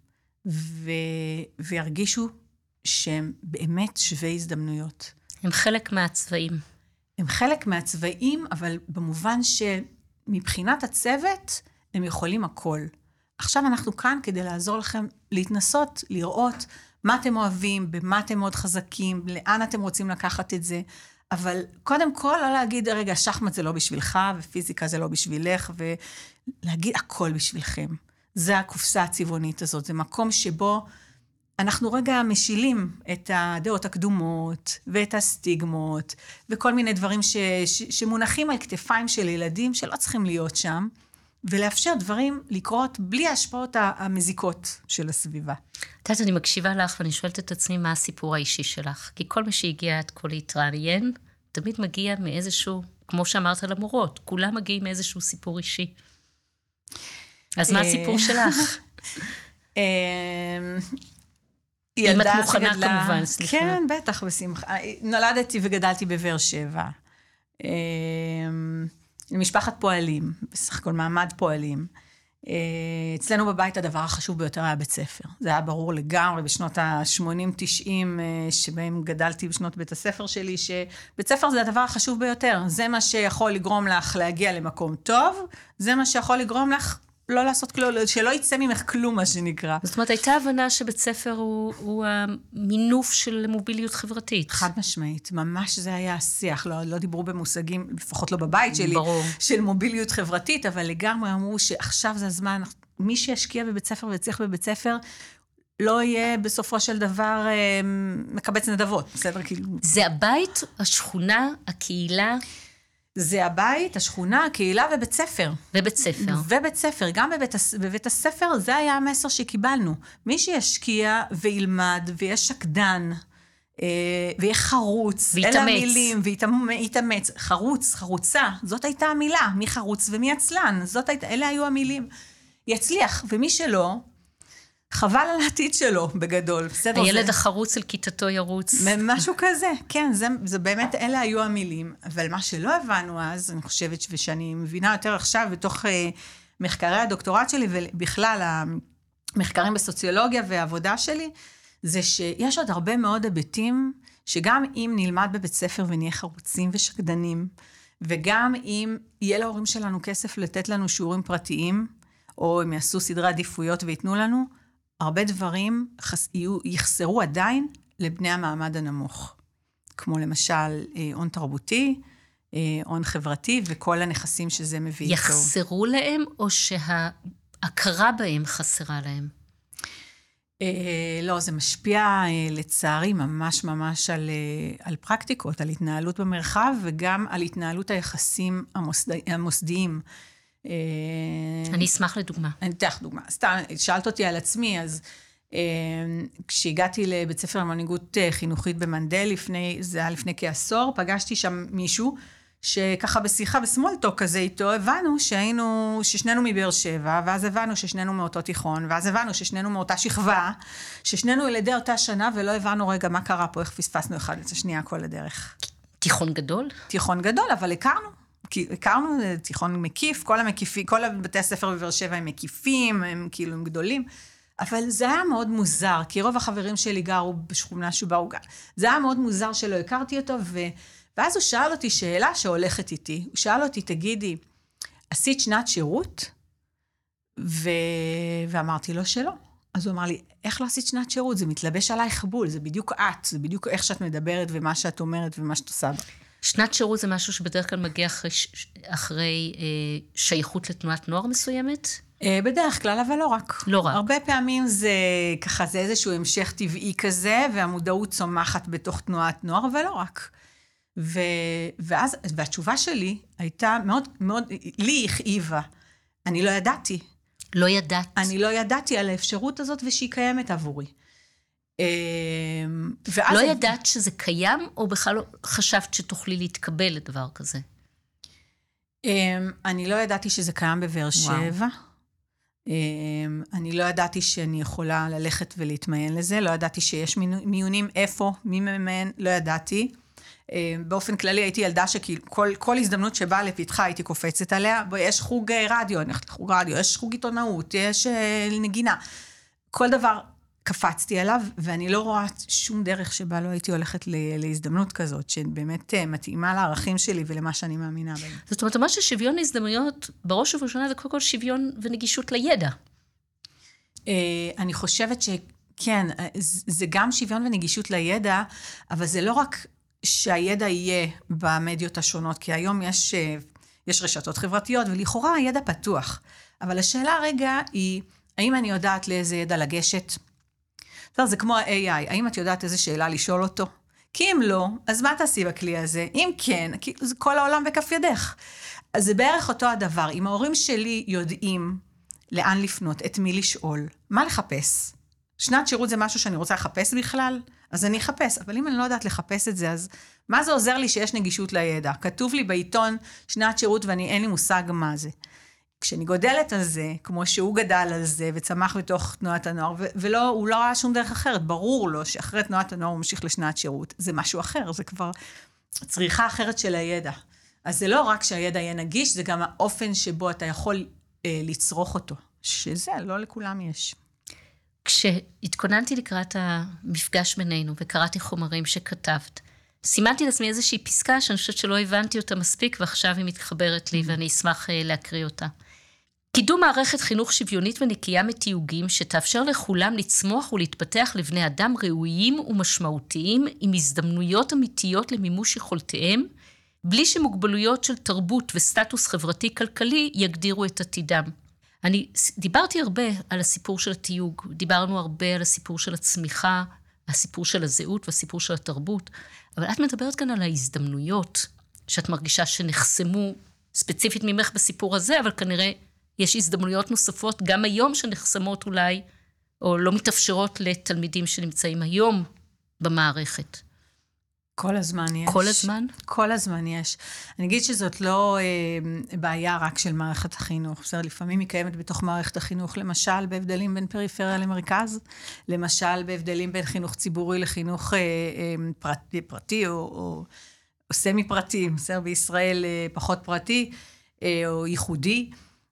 וירגישו שהם באמת שווי הזדמנויות. הם חלק מהצבעים. הם חלק מהצבעים, אבל במובן שמבחינת הצוות, הם יכולים הכל. עכשיו אנחנו כאן כדי לעזור לכם להתנסות, לראות מה אתם אוהבים, במה אתם מאוד חזקים, לאן אתם רוצים לקחת את זה, אבל קודם כל לא להגיד, רגע, שחמט זה לא בשבילך, ופיזיקה זה לא בשבילך, ולהגיד הכל בשבילכם. זה הקופסה הצבעונית הזאת, זה מקום שבו אנחנו רגע משילים את הדעות הקדומות, ואת הסטיגמות, וכל מיני דברים שמונחים על כתפיים של ילדים, שלא צריכים להיות שם, ולאפשר דברים לקרות בלי ההשפעות המזיקות של הסביבה. תת, אני מקשיבה לך, ואני שואלת את עצמי מה הסיפור האישי שלך, כי כל מי שהגיע עד כה להתראיין, תמיד מגיע מאיזשהו, כמו שאמרת למורות, כולם מגיעים מאיזשהו סיפור אישי. אז מה הסיפור שלך? אם את מוכנה כמובן, סליחה. כן, בטח, בשמחה. נולדתי וגדלתי בבאר שבע. למשפחת פועלים, בסך הכל מעמד פועלים. אצלנו בבית הדבר החשוב ביותר היה בית ספר. זה היה ברור לגמרי בשנות ה-80-90, שבהם גדלתי בשנות בית הספר שלי, שבית ספר זה הדבר החשוב ביותר. זה מה שיכול לגרום לך להגיע למקום טוב, זה מה שיכול לגרום לך לא לעשות כלום, שלא יצא ממך כלום, מה שנקרא. זאת אומרת, הייתה הבנה שבית ספר הוא המינוף של מוביליות חברתית. חד משמעית, ממש זה היה השיח, לא דיברו במושגים, לפחות לא בבית שלי, ברור. של מוביליות חברתית, אבל לגמרי אמרו שעכשיו זה הזמן, מי שישקיע בבית ספר ויצליח בבית ספר, לא יהיה בסופו של דבר מקבץ נדבות, בסדר? זה הבית, השכונה, הקהילה? זה הבית, השכונה, הקהילה ובית ספר. ובית ספר. ובית ספר, גם בבית הספר, זה היה המסר שקיבלנו. מי שישקיע וילמד, ויהיה שקדן, ויהיה חרוץ, אלה המילים, ויתאמץ. חרוץ, חרוצה, זאת הייתה המילה, מי חרוץ ומי עצלן, אלה היו המילים. יצליח, ומי שלא, חבל על העתיד שלו בגדול. הילד החרוץ על כיתתו ירוץ. משהו כזה, כן, זה באמת, אלה היו המילים. אבל מה שלא הבנו אז, אני חושבת שאני מבינה יותר עכשיו, בתוך מחקרי הדוקטורט שלי, ובכלל המחקרים בסוציולוגיה והעבודה שלי, זה שיש עוד הרבה מאוד היבטים, שגם אם נלמד בבית ספר ונהיה חרוצים ושקדנים, וגם אם יהיה להורים שלנו כסף לתת לנו שיעורים פרטיים, או הם יעשו סדרי עדיפויות ויתנו לנו, הרבה דברים יחסרו עדיין לבני המעמד הנמוך. כמו למשל הון תרבותי, הון חברתי, וכל הנכסים שזה מביא איתו. יחסרו להם, או שההכרה בהם חסרה להם? לא, זה משפיע לצערי ממש ממש על פרקטיקות, על התנהלות במרחב, וגם על התנהלות היחסים המוסדיים. אני אשמח לדוגמה. אני אתן לך דוגמה. סתם, שאלת אותי על עצמי, אז כשהגעתי לבית ספר למנהיגות חינוכית במנדל, זה היה לפני כעשור, פגשתי שם מישהו, שככה בשיחה, בסמולטוק כזה איתו, הבנו ששנינו מבאר שבע, ואז הבנו ששנינו מאותו תיכון, ואז הבנו ששנינו מאותה שכבה, ששנינו ילדי אותה שנה, ולא הבנו רגע מה קרה פה, איך פספסנו אחד את השנייה כל הדרך. תיכון גדול? תיכון גדול, אבל הכרנו תיכון מקיף, כל בתי הספר בבאר שבע הם מקיפים, הם כאילו הם גדולים, אבל זה היה מאוד מוזר, כי רוב החברים שלי גרו בשכונה שבאו גר. זה היה מאוד מוזר שלא הכרתי אותו, ואז הוא שאל אותי שאלה שהולכת איתי. הוא שאל אותי, תגידי, עשית שנת שירות? ואמרתי לו שלא. אז הוא אמר לי, איך לא עשית שנת שירות? זה מתלבש עלייך בול, זה בדיוק את, זה בדיוק איך שאת מדברת ומה שאת אומרת ומה שאת עושה בה. שנת שירות זה משהו שבדרך כלל מגיע אחרי שייכות לתנועת נוער מסוימת? בדרך כלל, אבל לא רק. לא רק. הרבה פעמים זה ככה, זה איזשהו המשך טבעי כזה, והמודעות צומחת בתוך תנועת נוער, אבל לא רק. והתשובה שלי הייתה מאוד, מאוד, לי הכאיבה. אני לא ידעתי. לא ידעת. אני לא ידעתי על האפשרות הזאת, ושהיא קיימת עבורי. לא ידעת שזה קיים, או בכלל לא חשבת שתוכלי להתקבל לדבר כזה? אני לא ידעתי שזה קיים בבאר שבע. אני לא ידעתי שאני יכולה ללכת ולהתמיין לזה, לא ידעתי שיש מיונים איפה, מי מממן, לא ידעתי. באופן כללי הייתי ילדה שכל הזדמנות שבאה לפתחה הייתי קופצת עליה, יש חוג רדיו, יש חוג עיתונאות, יש נגינה. כל דבר קפצתי עליו, ואני לא רואה שום דרך שבה לא הייתי הולכת להזדמנות כזאת, שבאמת מתאימה לערכים שלי ולמה שאני מאמינה בהם. זאת אומרת, מה ששוויון להזדמנויות, בראש ובראשונה זה קודם כל שוויון ונגישות לידע. אני חושבת שכן, זה גם שוויון ונגישות לידע, אבל זה לא רק שהידע יהיה במדיות השונות, כי היום יש רשתות חברתיות, ולכאורה הידע פתוח. אבל השאלה הרגע היא, האם אני יודעת לאיזה ידע לגשת? זה כמו ה-AI, האם את יודעת איזה שאלה לשאול אותו? כי אם לא, אז מה תעשי בכלי הזה? אם כן, זה כל העולם בכף ידך. אז זה בערך אותו הדבר. אם ההורים שלי יודעים לאן לפנות, את מי לשאול, מה לחפש? שנת שירות זה משהו שאני רוצה לחפש בכלל? אז אני אחפש. אבל אם אני לא יודעת לחפש את זה, אז מה זה עוזר לי שיש נגישות לידע? כתוב לי בעיתון שנת שירות ואין לי מושג מה זה. כשאני גודלת על זה, כמו שהוא גדל על זה, וצמח בתוך תנועת הנוער, והוא לא ראה שום דרך אחרת, ברור לו שאחרי תנועת הנוער הוא ממשיך לשנת שירות, זה משהו אחר, זה כבר צריכה אחרת של הידע. אז זה לא רק שהידע יהיה נגיש, זה גם האופן שבו אתה יכול לצרוך אותו, שזה לא לכולם יש. כשהתכוננתי לקראת המפגש בינינו, וקראתי חומרים שכתבת, סימנתי לעצמי איזושהי פסקה, שאני חושבת שלא הבנתי אותה מספיק, ועכשיו היא מתחברת לי, ואני אשמח להקריא אותה. קידום מערכת חינוך שוויונית ונקייה מתיוגים, שתאפשר לכולם לצמוח ולהתפתח לבני אדם ראויים ומשמעותיים, עם הזדמנויות אמיתיות למימוש יכולתיהם, בלי שמוגבלויות של תרבות וסטטוס חברתי-כלכלי יגדירו את עתידם. דיברתי הרבה על הסיפור של התיוג, דיברנו הרבה על הסיפור של הצמיחה, הסיפור של הזהות והסיפור של התרבות, אבל את מדברת כאן על ההזדמנויות שאת מרגישה שנחסמו ספציפית ממך בסיפור הזה, אבל כנראה יש הזדמנויות נוספות גם היום שנחסמות אולי, או לא מתאפשרות לתלמידים שנמצאים היום במערכת. כל הזמן יש. כל הזמן? כל הזמן יש. אני אגיד שזאת לא בעיה רק של מערכת החינוך. בסדר, לפעמים היא קיימת בתוך מערכת החינוך, למשל בהבדלים בין פריפריה למרכז, למשל בהבדלים בין חינוך ציבורי לחינוך פרטי או סמי פרטי, בסדר, בישראל פחות פרטי או ייחודי,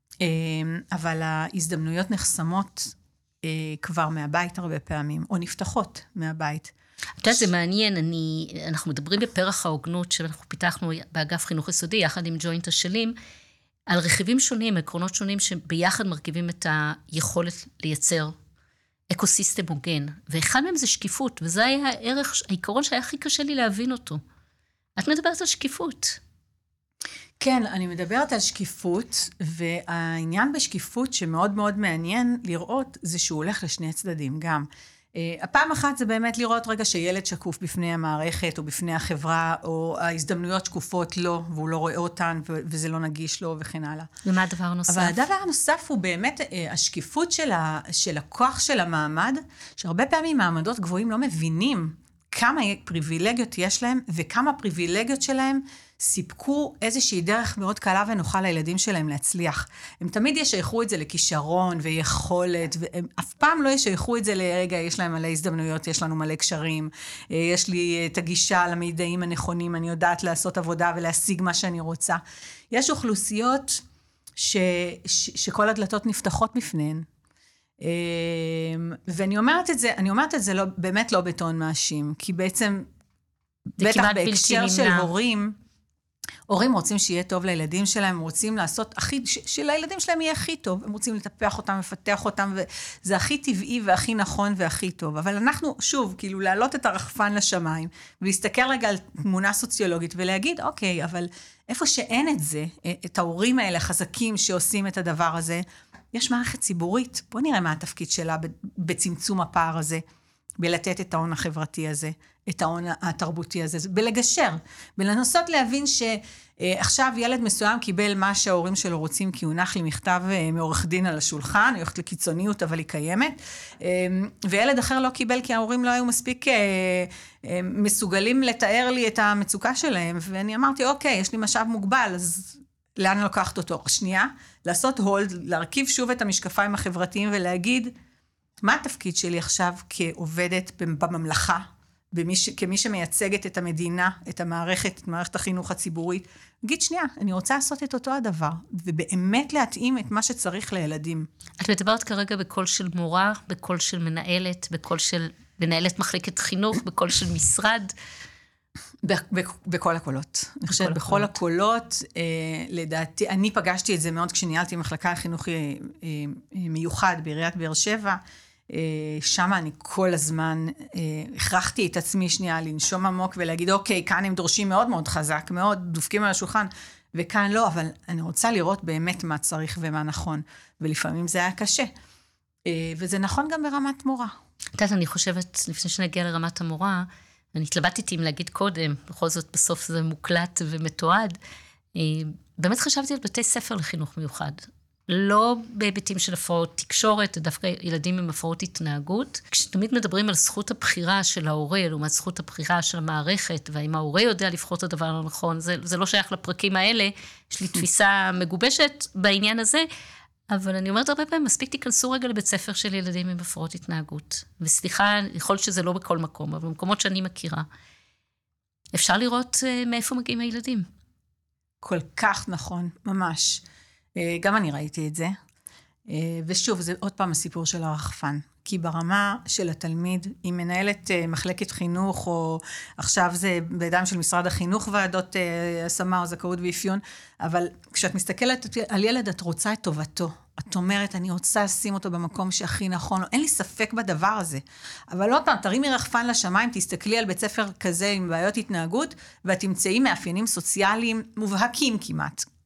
אבל ההזדמנויות נחסמות כבר מהבית הרבה פעמים, או נפתחות מהבית. אתה יודע, זה מעניין, אנחנו מדברים בפרח ההוגנות, שאנחנו פיתחנו באגף חינוך יסודי, יחד עם ג'וינט אשלים, על רכיבים שונים, עקרונות שונים, שביחד מרכיבים את היכולת לייצר אקוסיסטם הוגן, ואחד מהם זה שקיפות, וזה היה העיקרון שהיה הכי קשה לי להבין אותו. את מדברת על שקיפות. כן, אני מדברת על שקיפות, והעניין בשקיפות שמאוד מאוד מעניין לראות, זה שהוא הולך לשני הצדדים גם. הפעם אחת זה באמת לראות רגע שילד שקוף בפני המערכת, או בפני החברה, או ההזדמנויות שקופות לו, והוא לא רואה אותן, וזה לא נגיש לו, וכן הלאה. ומה הדבר הנוסף? אבל הדבר הנוסף הוא באמת השקיפות של הכוח של המעמד, שהרבה פעמים מעמדות גבוהים לא מבינים כמה פריבילגיות יש להם, וכמה פריבילגיות שלהם סיפקו איזושהי דרך מאוד קלה ונוחה לילדים שלהם להצליח. הם תמיד ישייכו את זה לכישרון ויכולת, והם אף פעם לא ישייכו את זה לרגע, יש להם מלא הזדמנויות, יש לנו מלא קשרים, יש לי את הגישה למידעים הנכונים, אני יודעת לעשות עבודה ולהשיג מה שאני רוצה. יש אוכלוסיות שכל הדלתות נפתחות בפניהן. ואני אומרת את זה לא, באמת לא בטון מאשים, כי בעצם, בטח בהקשר של הורים רוצים שיהיה טוב לילדים שלהם, רוצים לעשות שלילדים שלהם יהיה הכי טוב, הם רוצים לטפח אותם, לפתח אותם, וזה הכי טבעי והכי נכון והכי טוב. אבל אנחנו, שוב, כאילו להעלות את הרחפן לשמיים, ולהסתכל רגע על תמונה סוציולוגית, ולהגיד, אוקיי, אבל איפה שאין את זה, את ההורים האלה החזקים שעושים את הדבר הזה, יש מערכת ציבורית, בוא נראה מה התפקיד שלה בצמצום הפער הזה, בלתת את ההון החברתי הזה, את ההון התרבותי הזה, בלגשר, בלנסות להבין שעכשיו ילד מסוים קיבל מה שההורים שלו רוצים, כי הוא נח לי מכתב מעורך דין על השולחן, היא הולכת לקיצוניות, אבל היא קיימת, וילד אחר לא קיבל, כי ההורים לא היו מספיק מסוגלים לתאר לי את המצוקה שלהם, ואני אמרתי, אוקיי, יש לי משאב מוגבל, אז לאן אני לוקחת אותו? שנייה, לעשות הולד, להרכיב שוב את המשקפיים החברתיים ולהגיד, מה התפקיד שלי עכשיו כעובדת בממלכה, כמי שמייצגת את המדינה, את המערכת, את מערכת החינוך הציבורית? נגיד שנייה, אני רוצה לעשות את אותו הדבר, ובאמת להתאים את מה שצריך לילדים. את מדברת כרגע בקול של מורה, בקול של מנהלת, בקול של מנהלת מחלקת חינוך, בקול של משרד. בכל הקולות. אני חושבת, בכל הקולות, לדעתי, אני פגשתי את זה מאוד כשניהלתי מחלקה לחינוך מיוחד בעיריית באר שבע, שם אני כל הזמן הכרחתי את עצמי שנייה לנשום עמוק ולהגיד, אוקיי, כאן הם דורשים מאוד מאוד חזק, מאוד דופקים על השולחן, וכאן לא, אבל אני רוצה לראות באמת מה צריך ומה נכון, ולפעמים זה היה קשה. וזה נכון גם ברמת מורה. אני חושבת, לפני שנגיע לרמת המורה, אני התלבטתי אם להגיד קודם, בכל זאת בסוף זה מוקלט ומתועד, באמת חשבתי על בתי ספר לחינוך מיוחד. לא בהיבטים של הפרעות תקשורת, דווקא ילדים עם הפרעות התנהגות. כשתמיד מדברים על זכות הבחירה של ההורה, לעומת זכות הבחירה של המערכת, והאם ההורה יודע לבחור את הדבר הנכון, זה לא שייך לפרקים האלה, יש לי תפיסה מגובשת בעניין הזה, אבל אני אומרת הרבה פעמים, מספיק תיכנסו רגע לבית ספר של ילדים עם הפרעות התנהגות. וסליחה, יכול להיות שזה לא בכל מקום, אבל במקומות שאני מכירה, אפשר לראות מאיפה מגיעים הילדים. כל כך נכון, ממש. גם אני ראיתי את זה. ושוב, זה עוד פעם הסיפור של הרחפן. כי ברמה של התלמיד, היא מנהלת מחלקת חינוך, או עכשיו זה בידיים של משרד החינוך, ועדות השמה או זכאות ואפיון, אבל כשאת מסתכלת על ילד, את רוצה את טובתו. את אומרת, אני רוצה לשים אותו במקום שהכי נכון, אין לי ספק בדבר הזה. אבל עוד פעם, תרימי רחפן לשמיים, תסתכלי על בית ספר כזה עם בעיות התנהגות, ואת תמצאי מאפיינים סוציאליים מובהקים כמעט.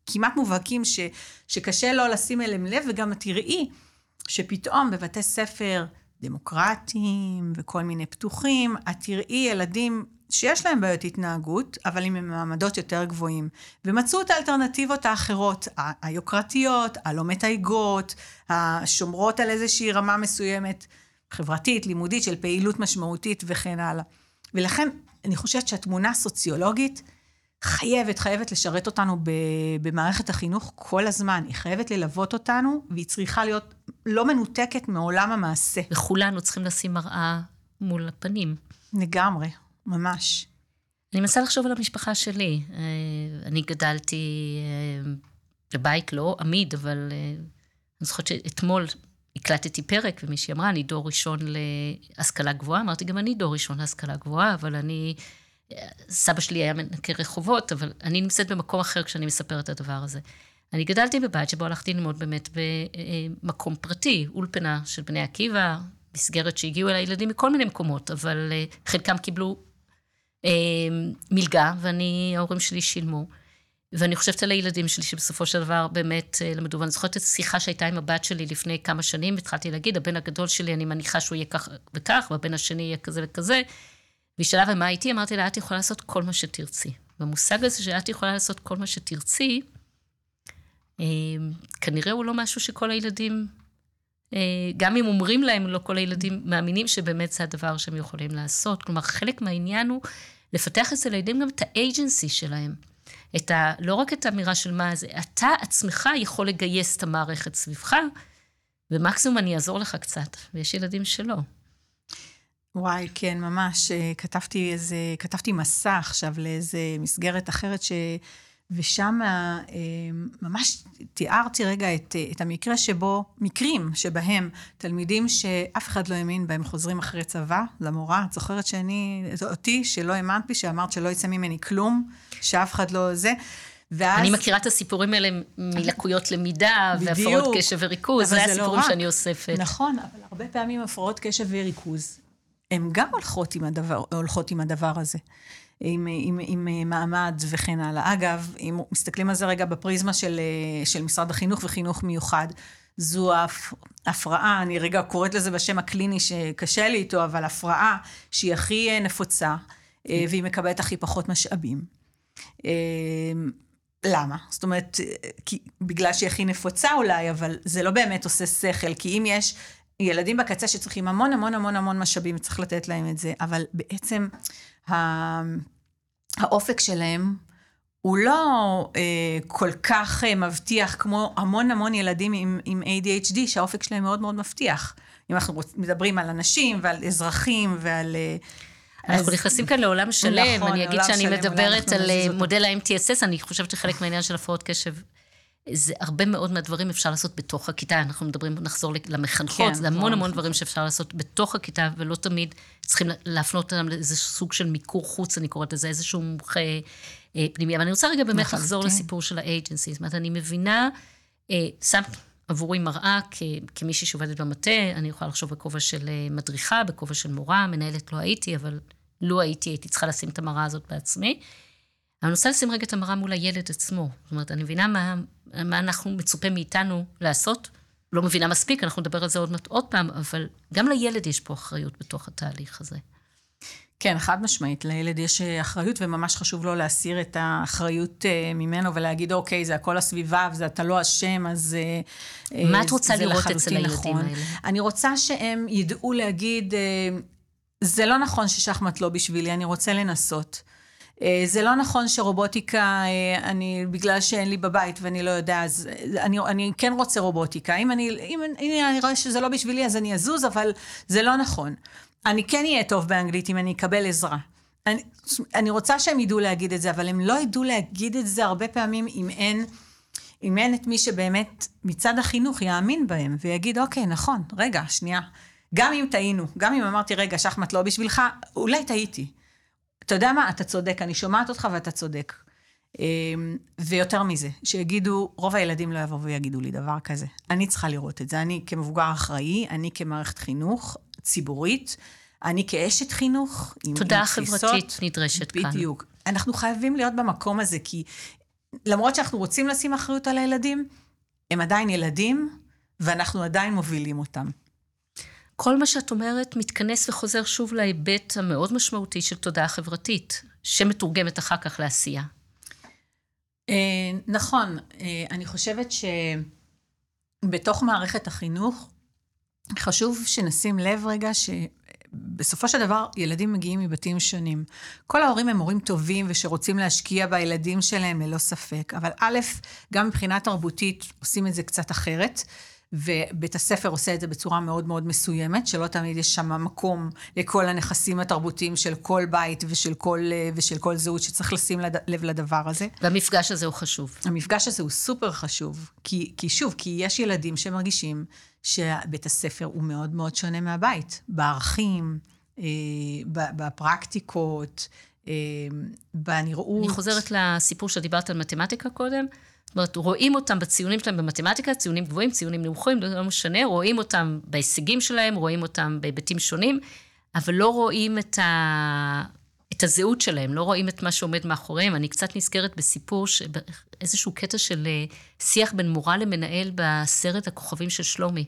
כמעט מובהקים שקשה לא לשים אליהם לב, וגם תראי שפתאום בבתי ספר דמוקרטיים וכל מיני פתוחים, את תראי ילדים שיש להם בעיות התנהגות, אבל עם מעמדות יותר גבוהים, ומצאו את האלטרנטיבות האחרות, היוקרתיות, הלא מתייגות, השומרות על איזושהי רמה מסוימת, חברתית, לימודית, של פעילות משמעותית וכן הלאה. ולכן אני חושבת שהתמונה הסוציולוגית חייבת לשרת אותנו במערכת החינוך כל הזמן, היא חייבת ללוות אותנו, והיא צריכה להיות לא מנותקת מעולם המעשה. וכולנו צריכים לשים מראה מול הפנים. לגמרי, ממש. אני מנסה לחשוב על המשפחה שלי. אני גדלתי בבית לא עמיד, אבל אני זוכרת שאתמול הקלטתי פרק, ומישהי אמרה, אני דור ראשון להשכלה גבוהה, אמרתי גם אני דור ראשון להשכלה גבוהה, אבל סבא שלי היה מנקה רחובות, אבל אני נמצאת במקום אחר כשאני מספרת את הדבר הזה. אני גדלתי בבית שבו הלכתי ללמוד באמת במקום פרטי, אולפנה של בני עקיבא, מסגרת שהגיעו אל הילדים מכל מיני מקומות, אבל חלקם קיבלו מלגה, ההורים שלי שילמו, ואני חושבת על הילדים שלי שבסופו של דבר באמת למדו, ואני זוכרת את שיחה שהייתה עם הבת שלי לפני כמה שנים, התחלתי להגיד, הבן הגדול שלי, אני מניחה שהוא יהיה כך וכך, והבן השני יהיה כזה וכזה, בשלב ומה הייתי, אמרתי לה, את יכולה לעשות כל מה שתרצי. במושג הזה שאת יכולה לעשות כל מה שתרצי, כנראה הוא לא משהו שכל הילדים, גם אם אומרים להם, לא כל הילדים מאמינים שבאמת זה הדבר שהם יכולים לעשות. כלומר, חלק מהעניין הוא לפתח אצל הילדים גם את האג'נסי שלהם. לא רק את האמירה של מה זה, אתה עצמך יכול לגייס את המערכת סביבך, ומקסימום אני אעזור לך קצת, ויש ילדים שלא. וואי, כן, ממש, כתבתי מסע עכשיו לאיזה מסגרת אחרת, ושם ממש תיארתי רגע את המקרה מקרים שבהם תלמידים שאף אחד לא האמין בהם חוזרים אחרי צבא, למורה, את זוכרת אותי שלא האמנת בי, שאמרת שלא יצא ממני כלום, שאף אחד לא זה, ואז... אני מכירה את הסיפורים האלה מלקויות למידה, והפרעות קשב וריכוז, זה הסיפורים שאני אוספת. נכון, אבל הרבה פעמים הפרעות קשב וריכוז, הן גם הולכות עם הדבר הזה, עם מעמד וכן הלאה. אגב, אם מסתכלים על זה רגע בפריזמה של משרד החינוך וחינוך מיוחד, זו הפרעה, אני רגע קוראת לזה בשם הקליני שקשה לי איתו, אבל הפרעה שהיא הכי נפוצה, והיא מקבלת הכי פחות משאבים. למה? זאת אומרת, בגלל שהיא הכי נפוצה אולי, אבל זה לא באמת עושה שכל, כי אם יש ילדים בקצה שצריכים המון המון המון המון משאבים, צריך לתת להם את זה, אבל בעצם האופק שלהם הוא לא כל כך מבטיח כמו המון המון ילדים עם ADHD, שהאופק שלהם מאוד מאוד מבטיח. אם אנחנו מדברים על אנשים ועל אזרחים ועל... אנחנו נכנסים כאן לעולם שלם, אני אגיד שאני מדברת על מודל ה-MTSS, אני חושבת שחלק מהעניין של הפרעות קשב, זה הרבה מאוד מהדברים אפשר לעשות בתוך הכיתה, אנחנו מדברים, נחזור למחנכות, זה המון המון דברים שאפשר לעשות בתוך הכיתה, ולא תמיד צריכים להפנות אותם לאיזה סוג של מיקור חוץ, אני קוראת לזה איזשהו מומחה פנימי, אבל אני רוצה רגע באמת לחזור לסיפור של האג'נסי, זאת אומרת, אני מבינה, שמת עבורי מראה כמישהי שעובדת במטה, אני יכולה לחשוב בכובע של מדריכה, בכובע של מורה, מנהלת לא הייתי, אבל לא הייתי צריכה לשים את המראה הזאת בעצמי, אני רוצה לשים רגע את המראה מול הילד עצמו. זאת אומרת, אני מבינה מה אנחנו מצופה מאיתנו לעשות. לא מבינה מספיק, אנחנו נדבר על זה עוד פעם, אבל גם לילד יש פה אחריות בתוך התהליך הזה. כן, חד משמעית, לילד יש אחריות, וממש חשוב לו להסיר את האחריות ממנו, ולהגיד, אוקיי, זה הכל הסביבה, וזה אתה לא אשם, אז מה את רוצה לראות אצל הילדים האלה? אני רוצה שהם ידעו להגיד, זה לא נכון ששחמט לא בשבילי, אני רוצה לנסות. זה לא נכון שרובוטיקה, בגלל שאין לי בבית ואני לא יודע, אז אני כן רוצה רובוטיקה. אם אני רואה שזה לא בשבילי, אז אני אזוז, אבל זה לא נכון. אני כן אהיה טוב באנגלית אם אני אקבל עזרה. אני רוצה שהם ידעו להגיד את זה, אבל הם לא ידעו להגיד את זה הרבה פעמים אם אין את מי שבאמת מצד החינוך יאמין בהם, ויגיד, אוקיי, נכון, רגע, שנייה. גם אם טעינו, גם אם אמרתי, רגע, שחמט לא בשבילך, אולי טעיתי. אתה יודע מה? אתה צודק, אני שומעת אותך ואתה צודק. ויותר מזה, שיגידו, רוב הילדים לא יבואו ויגידו לי דבר כזה. אני צריכה לראות את זה. אני כמבוגר אחראי, אני כמערכת חינוך ציבורית, אני כאשת חינוך, תודעה חברתית נדרשת כאן. בדיוק. אנחנו חייבים להיות במקום הזה, כי למרות שאנחנו רוצים לשים אחריות על הילדים, הם עדיין ילדים, ואנחנו עדיין מובילים אותם. כל מה שאת אומרת מתכנס וחוזר שוב להיבט המאוד משמעותי של תודעה חברתית, שמתורגמת אחר כך לעשייה. נכון, אני חושבת שבתוך מערכת החינוך, חשוב שנשים לב רגע שבסופו של דבר ילדים מגיעים מבתים שונים. כל ההורים הם הורים טובים ושרוצים להשקיע בילדים שלהם ללא ספק, אבל א', גם מבחינה תרבותית עושים את זה קצת אחרת, ובית הספר עושה את זה בצורה מאוד מאוד מסוימת, שלא תמיד יש שם מקום לכל הנכסים התרבותיים של כל בית ושל כל זהות שצריך לשים לב לדבר הזה. והמפגש הזה הוא חשוב. המפגש הזה הוא סופר חשוב, כי יש ילדים שמרגישים שבית הספר הוא מאוד מאוד שונה מהבית, בערכים, בפרקטיקות, בנראות. אני חוזרת לסיפור שדיברת על מתמטיקה קודם, זאת אומרת, רואים אותם בציונים שלהם במתמטיקה, ציונים גבוהים, ציונים נמוכים, לא משנה, רואים אותם בהישגים שלהם, רואים אותם בהיבטים שונים, אבל לא רואים את הזהות שלהם, לא רואים את מה שעומד מאחוריהם. אני קצת נזכרת בסיפור, איזשהו קטע של שיח בין מורה למנהל בסרט הכוכבים של שלומי.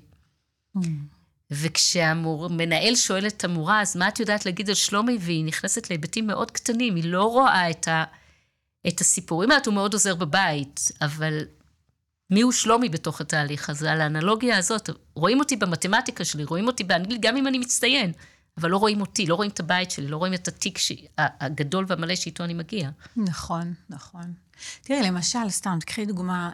וכשהמנהל שואל את המורה, אז מה את יודעת להגיד על שלומי? והיא נכנסת להיבטים מאוד קטנים, היא לא רואה את הסיפור. אם הוא מאוד עוזר בבית, אבל מי הוא שלומי בתוך התהליך הזה? על האנלוגיה הזאת, רואים אותי במתמטיקה שלי, רואים אותי באנגלית, גם אם אני מצטיין, אבל לא רואים אותי, לא רואים את הבית שלי, לא רואים את התיק הגדול והמלא שאיתו אני מגיע. נכון, נכון. תראי, למשל, סתם, תקחי דוגמה,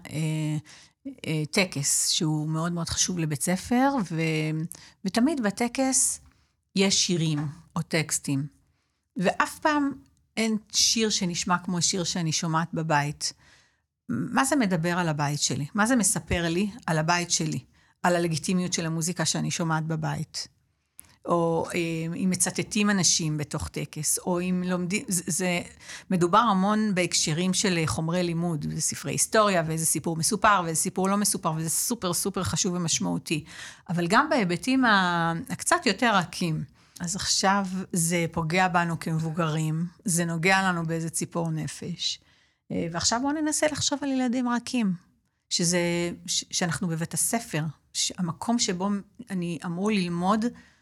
טקס, שהוא מאוד מאוד חשוב לבית ספר, ותמיד בטקס יש שירים או טקסטים, ואף פעם אין שיר שנשמע כמו שיר שאני שומעת בבית. מה זה מדבר על הבית שלי? מה זה מספר לי על הבית שלי? על הלגיטימיות של המוזיקה שאני שומעת בבית? או אם מצטטים אנשים בתוך טקס, או אם לומדים, זה מדובר המון בהקשרים של חומרי לימוד, זה ספרי היסטוריה, ואיזה סיפור מסופר, ואיזה סיפור לא מסופר, וזה סופר סופר חשוב ומשמעותי. אבל גם בהיבטים הקצת יותר רכים, אז עכשיו זה פוגע בנו כמבוגרים, זה נוגע לנו באיזה ציפור נפש, ועכשיו בואו ננסה לחשוב על ילדים רכים, שאנחנו בבית הספר, המקום שבו אני אמור ללמוד,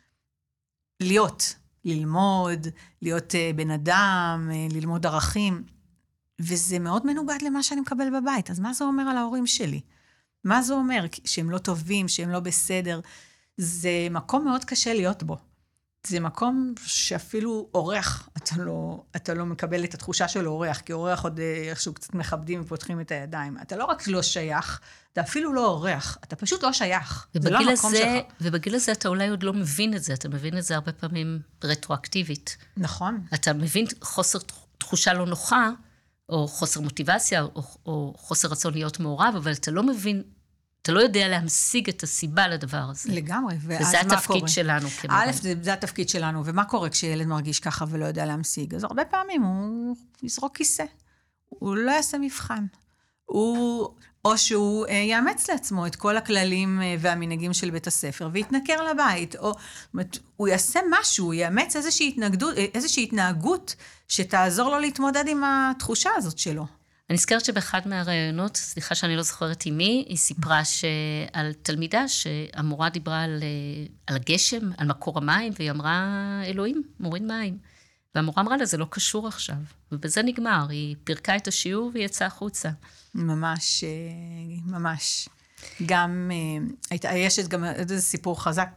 ללמוד, להיות בן אדם, ללמוד ערכים, וזה מאוד מנוגד למה שאני מקבל בבית. אז מה זה אומר על ההורים שלי? מה זה אומר? שהם לא טובים, שהם לא בסדר. זה מקום מאוד קשה להיות בו. זה מקום שאפילו אורח, אתה לא מקבל את התחושה של אורח, כי אורח עוד איכשהו קצת מכבדים ופותחים את הידיים. אתה לא רק לא שייך, אתה אפילו לא אורח, אתה פשוט לא שייך. זה לא המקום שלך. ובגיל הזה אתה אולי עוד לא מבין את זה, אתה מבין את זה הרבה פעמים רטרואקטיבית. נכון. אתה מבין חוסר תחושה לא נוחה, או חוסר מוטיבציה, או חוסר רצון להיות מעורב, אבל אתה לא מבין, אתה לא יודע להמשיג את הסיבה לדבר הזה. לגמרי, וזה התפקיד שלנו. א', זה התפקיד שלנו, ומה קורה כשילד מרגיש ככה ולא יודע להמשיג? אז הרבה פעמים הוא יזרוק כיסא, הוא לא יעשה מבחן, או שהוא יאמץ לעצמו את כל הכללים והמנהגים של בית הספר, ויתנקר לבית, או הוא יעשה משהו, הוא יאמץ איזושהי התנהגות, שתעזור לו להתמודד עם התחושה הזאת שלו. אני נזכרת שבאחד מהראיונות, סליחה שאני לא זוכרת עם מי, היא סיפרה על תלמידה שהמורה דיברה על הגשם, על מקור המים, והיא אמרה, אלוהים, מוריד מים. והמורה אמרה לה, זה לא קשור עכשיו. ובזה נגמר, היא פירקה את השיעור והיא יצאה החוצה. ממש, ממש. גם, יש גם איזה סיפור חזק,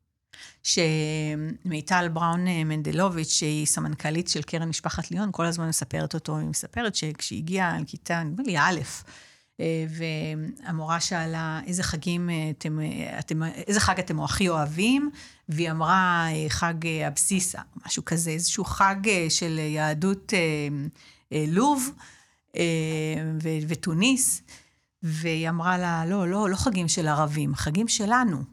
שמיטל בראון מנדלוביץ', שהיא סמנכ"לית של קרן משפחת ליאון, כל הזמן מספרת אותו, היא מספרת שכשהיא הגיעה על כיתה, נדמה לי א', והמורה שאלה, איזה חג אתם הכי אוהבים? והיא אמרה, חג הבסיסה, משהו כזה, איזשהו חג של יהדות לוב וטוניס, והיא אמרה לה, לא חגים של ערבים, חגים שלנו.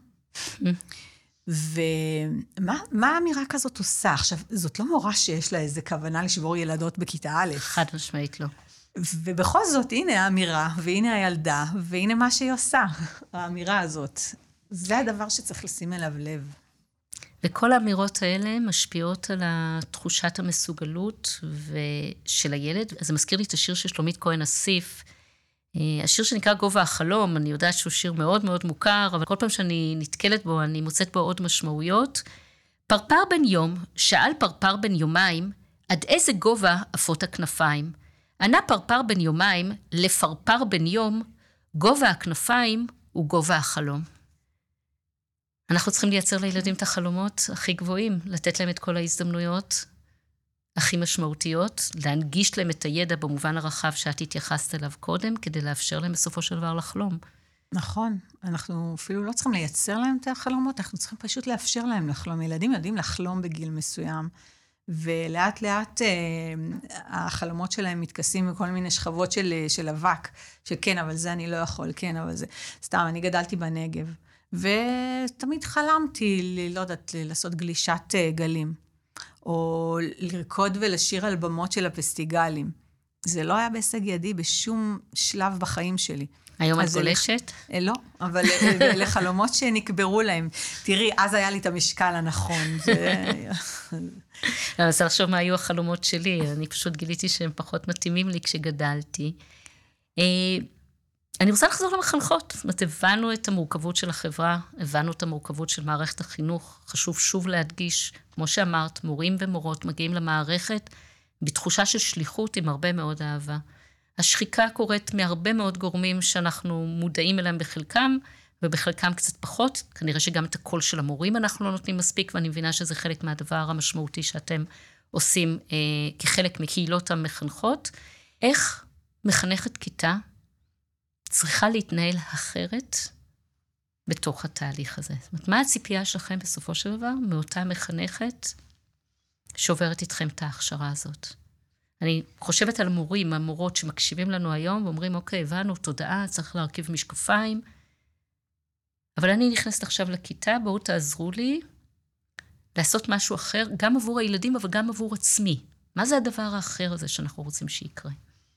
ומה האמירה כזאת עושה? עכשיו, זאת לא מורה שיש לה איזה כוונה לשבור ילדות בכיתה א'. חד משמעית לא. ובכל זאת, הנה האמירה, והנה הילדה, והנה מה שהיא עושה, האמירה הזאת. זה הדבר שצריך לשים אליו לב. וכל האמירות האלה משפיעות על תחושת המסוגלות של הילד. אז זה מזכיר לי את השיר של שלומית כהן אסיף, השיר שנקרא גובה החלום. אני יודעת שהוא שיר מאוד מאוד מוכר, אבל כל פעם שאני נתקלת בו, אני מוצאת בו עוד משמעויות. פרפר בן יום, שאל פרפר בן יומיים, עד איזה גובה עפות הכנפיים? ענה פרפר בן יומיים, לפרפר בן יום, גובה הכנפיים הוא גובה החלום. אנחנו צריכים לייצר לילדים את החלומות הכי גבוהים, לתת להם את כל ההזדמנויות הכי משמעותיות, להנגיש להם את הידע במובן הרחב שאת התייחסת אליו קודם, כדי לאפשר להם בסופו של דבר לחלום. נכון, אנחנו אפילו לא צריכים לייצר להם את החלומות, אנחנו צריכים פשוט לאפשר להם לחלום. ילדים יודעים לחלום בגיל מסוים, ולאט לאט החלומות שלהם מתכסים מכל מיני שכבות של אבק, שכן, אבל זה אני לא יכול, כן, אבל זה... סתם, אני גדלתי בנגב, ותמיד חלמתי, לא יודעת, לעשות גלישת גלים, או לרקוד ולשיר על במות של הפסטיגלים. זה לא היה בהישג ידי בשום שלב בחיים שלי. היום את גולשת? לא, אבל לחלומות שנקברו להם. תראי, אז היה לי את המשקל הנכון. אני רוצה לחשוב מה היו החלומות שלי. אני פשוט גיליתי שהם פחות מתאימים לי כשגדלתי. אני רוצה לחזור למחנכות. זאת אומרת, הבנו את המורכבות של החברה, הבנו את המורכבות של מערכת החינוך. חשוב שוב להדגיש, כמו שאמרת, מורים ומורות מגיעים למערכת בתחושה של שליחות עם הרבה מאוד אהבה. השחיקה קורית מהרבה מאוד גורמים שאנחנו מודעים אליהם בחלקם, ובחלקם קצת פחות. כנראה שגם את הקול של המורים אנחנו לא נותנים מספיק, ואני מבינה שזה חלק מהדבר המשמעותי שאתם עושים כחלק מקהילות המחנכות. איך מחנכת כיתה צריכה להתנהל אחרת בתוך התהליך הזה? זאת אומרת, מה הציפייה שלכם בסופו של דבר מאותה מחנכת שעוברת איתכם את ההכשרה הזאת? אני חושבת על המורים, המורות שמקשיבים לנו היום, ואומרים, אוקיי, הבנו, תודעה, צריך להרכיב משקפיים, אבל אני נכנסת עכשיו לכיתה, בואו תעזרו לי לעשות משהו אחר, גם עבור הילדים, אבל גם עבור עצמי. מה זה הדבר האחר הזה שאנחנו רוצים שיקרה?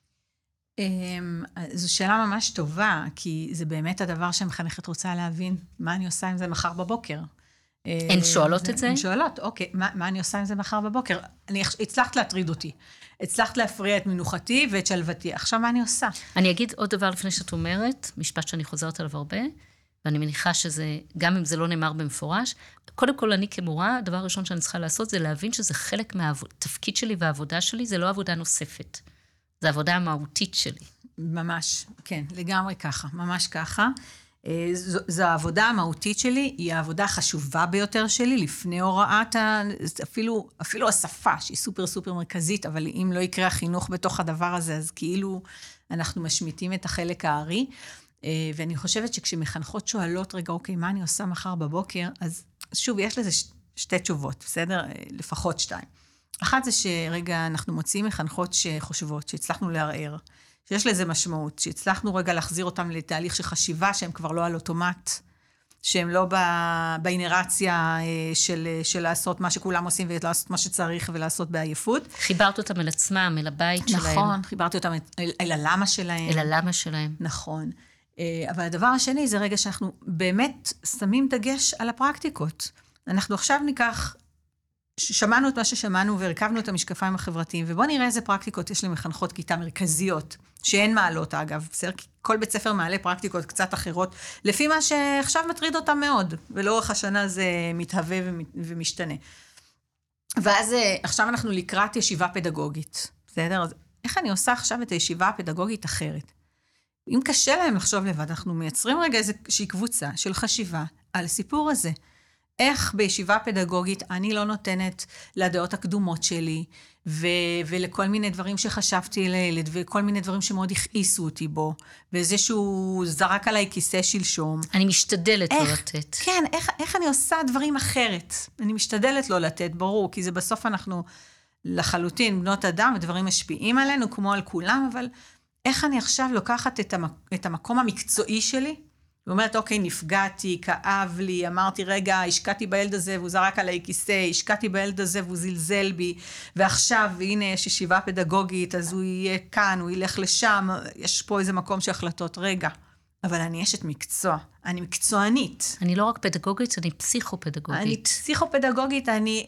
זו שאלה ממש טובה, כי זה באמת הדבר שמחנכת רוצה להבין, מה אני עושה עם זה מחר בבוקר. הן שואלות את זה? הן שואלות, אוקיי, מה אני עושה עם זה מחר בבוקר? הצלחת להטריד אותי, הצלחת להפריע את מנוחתי ואת שלוותי, עכשיו מה אני עושה? אני אגיד עוד דבר לפני שאת אומרת, משפט שאני חוזרת עליו הרבה, ואני מניחה שזה, גם אם זה לא נאמר במפורש, קודם כל אני כמורה, הדבר הראשון שאני צריכה לעשות, זה להבין שזה חלק מהתפקיד שלי והעבודה שלי, זה לא עבודה נוספת, זה עבודה המהותית שלי. ממש, כן, לגמרי ככה, ממש ככה. זו העבודה המהותית שלי, היא העבודה החשובה ביותר שלי, לפני הוראת, אפילו השפה, שהיא סופר סופר מרכזית, אבל אם לא יקרה החינוך בתוך הדבר הזה, אז כאילו אנחנו משמיטים את החלק הארי, ואני חושבת שכשמחנכות שואלות, רגע, אוקיי, מה אני עושה מחר בבוקר? אז שוב, יש לזה שתי תשובות, בסדר? לפחות שתיים. אחת זה שרגע, אנחנו מוציאים מחנכות שחושבות, שהצלחנו לערער, שיש לזה משמעות, שהצלחנו רגע להחזיר אותם לתהליך של חשיבה, שהם כבר לא על אוטומט, שהם לא באינרציה של לעשות מה שכולם עושים, ולעשות מה שצריך ולעשות בעייפות. חיברת אותם אל עצמם, אל הבית שלהם. נכון, חיברתי אותם אל הלמה שלהם. אל הלמה שלהם. נכון. אבל הדבר השני זה רגע שאנחנו באמת שמים דגש על הפרקטיקות. אנחנו עכשיו ניקח, שמענו את מה ששמענו והרכבנו את המשקפיים החברתיים, ובואו נראה איזה פרקטיקות יש למחנכות כיתה מרכזיות, שאין מעלות אגב, בסדר? כל בית ספר מעלה פרקטיקות קצת אחרות, לפי מה שעכשיו מטריד אותם מאוד, ולאורך השנה זה מתהווה ומשתנה. ואז עכשיו אנחנו לקראת ישיבה פדגוגית, בסדר? אז איך אני עושה עכשיו את הישיבה הפדגוגית אחרת? אם קשה להם לחשוב לבד, אנחנו מייצרים רגע איזושהי קבוצה של חשיבה על הסיפור הזה. איך בישיבה פדגוגית אני לא נותנת לדעות הקדומות שלי, ולכל מיני דברים שחשבתי לילד, וכל מיני דברים שמאוד הכעיסו אותי בו, וזה שהוא זרק עליי כיסא שלשום. אני משתדלת לא לתת. כן, איך אני עושה דברים אחרת? אני משתדלת לא לתת, ברור, כי זה בסוף אנחנו לחלוטין בנות אדם, ודברים משפיעים עלינו כמו על כולם, אבל איך אני עכשיו לוקחת את המקום המקצועי שלי, ואומרת, אוקיי, נפגעתי, כאב לי, אמרתי, רגע, השקעתי בילד הזה, והוא זרק עליי כיסא, השקעתי בילד הזה, והוא זלזל בי, ועכשיו, הנה, יש ישיבה פדגוגית, אז הוא יהיה כאן, הוא ילך לשם, יש פה איזה מקום של החלטות, רגע, אבל אני אשת מקצוע, אני מקצוענית. אני לא רק פדגוגית, אני פסיכופדגוגית. אני פסיכופדגוגית,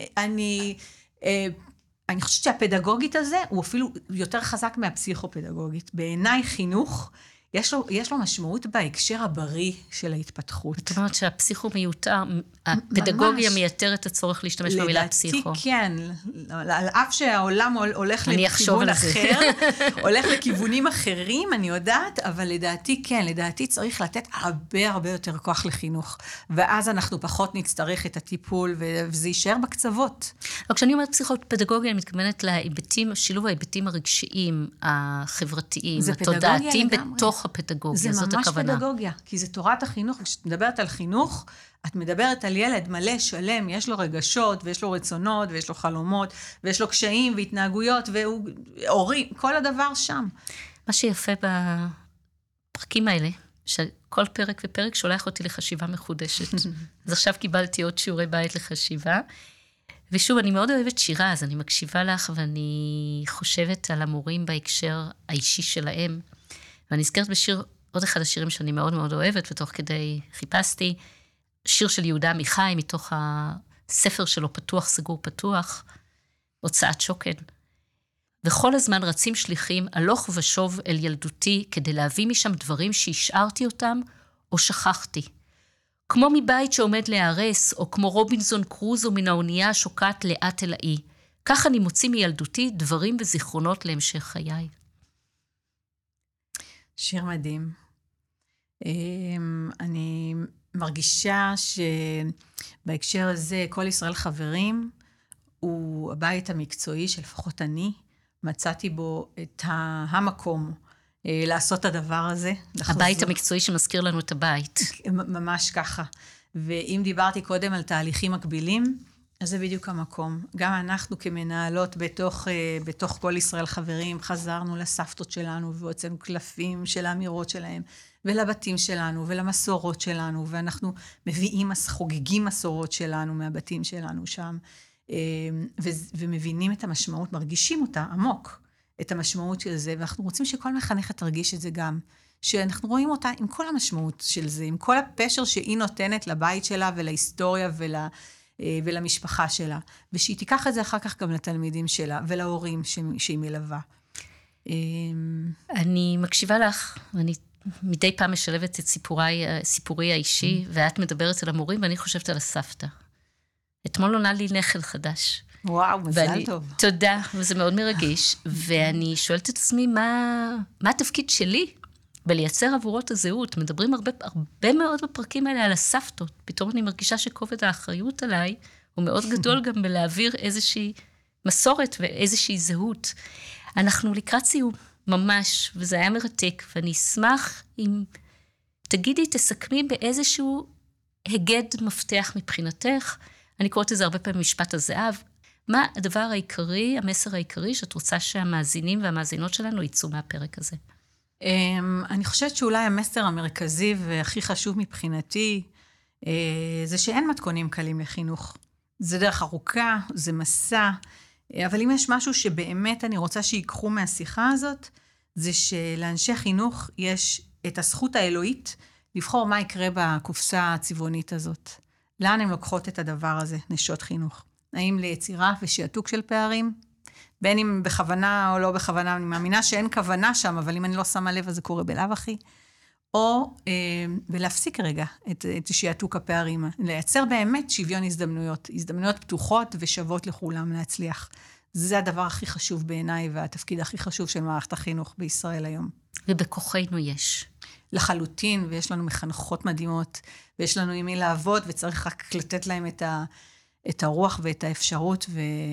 אני חושבת שהפדגוגית הזה הוא אפילו יותר חזק מהפסיכופדגוגית. בעיניי חינוך, יש לו משמעות בהקשר הבריא של ההתפתחות. זאת אומרת שהפסיכו מיותר, הפדגוגיה מייתר את הצורך להשתמש במילה פסיכו. לדעתי כן, על אף שהעולם הולך לכיוון אחר, הולך לכיוונים אחרים, אני יודעת, אבל לדעתי כן, לדעתי צריך לתת הרבה הרבה יותר כוח לחינוך, ואז אנחנו פחות נצטרך את הטיפול, וזה יישאר בקצוות. כשאני אומרת פסיכופדגוגיה, אני מתכוונת להיבטים, שילוב ההיבטים הרגשיים, החברתיים, התודעתיים בתוך הפדגוגיה, זאת הכוונה. זה ממש פדגוגיה, כי זה תורת החינוך, וכשאת מדברת על חינוך, את מדברת על ילד מלא, שלם, יש לו רגשות, ויש לו רצונות, ויש לו חלומות, ויש לו והתנהגויות, והורים, כל הדבר שם. מה שיפה בפרקים האלה, שכל פרק ופרק שולח אותי לחשיבה מחודשת. אז עכשיו קיבלתי עוד שיעורי בית לחשיבה, ושוב, אני מאוד אוהבת שירה, אז אני מקשיבה לך, ואני חושבת על המורים בהקשר האישי שלהם, ואני הזכרת בשיר, עוד אחד השירים שאני מאוד מאוד אוהבת, ותוך כדי חיפשתי, שיר של יהודה עמיחי, מתוך הספר שלו, פתוח, סגור, פתוח, הוצאת שוקן. וכל הזמן רצים שליחים, הלוך ושוב אל ילדותי, כדי להביא משם דברים שהשארתי אותם, או שכחתי. כמו מבית שעומד להיהרס, או כמו רובינזון קרוזו מן האונייה השוקעת לאט אל האי. כך אני מוציא מילדותי דברים וזיכרונות להמשך חיי. שיר מדהים. אני מרגישה שבהקשר הזה, כל ישראל חברים, הוא הבית המקצועי שלפחות אני מצאתי בו את המקום לעשות את הדבר הזה. הבית המקצועי שמזכיר לנו את הבית. ממש ככה. ואם דיברתי קודם על תהליכים מקבילים, אז זה בדיוק המקום. גם אנחנו כמנהלות בתוך כל ישראל חברים, חזרנו לסבתות שלנו, והוצאנו קלפים של האמירות שלהם, ולבתים שלנו, ולמסורות שלנו, ואנחנו חוגגים מסורות שלנו מהבתים שלנו שם, ומבינים את המשמעות, מרגישים אותה עמוק, את המשמעות של זה, ואנחנו רוצים שכל מחנכת תרגיש את זה גם, שאנחנו רואים אותה עם כל המשמעות של זה, עם כל הפשר שהיא נותנת לבית שלה, ולהיסטוריה, ולמשפחה שלה, ושהיא תיקח את זה אחר כך גם לתלמידים שלה, ולהורים שהיא מלווה. אני מקשיבה לך, ואני מדי פעם משלבת את סיפורי האישי, ואת מדברת על המורים, ואני חושבת על הסבתא. אתמול עונה לי נכד חדש. וואו, מזל טוב. תודה, וזה מאוד מרגיש, ואני שואלת את עצמי, מה התפקיד שלי בלייצר עבורו את הזהות? מדברים הרבה מאוד בפרקים האלה על הסבתות, פתאום אני מרגישה שכובד האחריות עליי, הוא מאוד גדול גם בלהעביר איזושהי מסורת ואיזושהי זהות. אנחנו לקראת סיום, ממש, וזה היה מרתק, ואני אשמח אם תגידי, תסכמי באיזשהו הגד מפתח מבחינתך, אני קוראת לזה הרבה פעמים משפט הזהב, מה הדבר העיקרי, המסר העיקרי, שאת רוצה שהמאזינים והמאזינות שלנו יצאו מהפרק הזה? אני חושבת שאולי המסר המרכזי והכי חשוב מבחינתי, זה שאין מתכונים קלים לחינוך. זה דרך ארוכה, זה מסע, אבל אם יש משהו שבאמת אני רוצה שיקחו מהשיחה הזאת, זה שלאנשי חינוך יש את הזכות האלוהית לבחור מה יקרה בקופסה הצבעונית הזאת. לאן הן לוקחות את הדבר הזה, נשות חינוך? האם ליצירה ושעתוק של פערים? בין אם בכוונה או לא בכוונה, אני מאמינה שאין כוונה שם, אבל אם אני לא שמה לב, אז זה קורה בלב אחי. או ולהפסיק רגע את שעתוק הפערים, לייצר באמת שוויון הזדמנויות, הזדמנויות פתוחות ושוות לכולם להצליח. זה הדבר הכי חשוב בעיניי, והתפקיד הכי חשוב של מערכת החינוך בישראל היום. ובכוחנו יש. לחלוטין, ויש לנו מחנכות מדהימות, ויש לנו עם מי לעבוד, וצריך רק לתת להם את הרוח ואת האפשרות,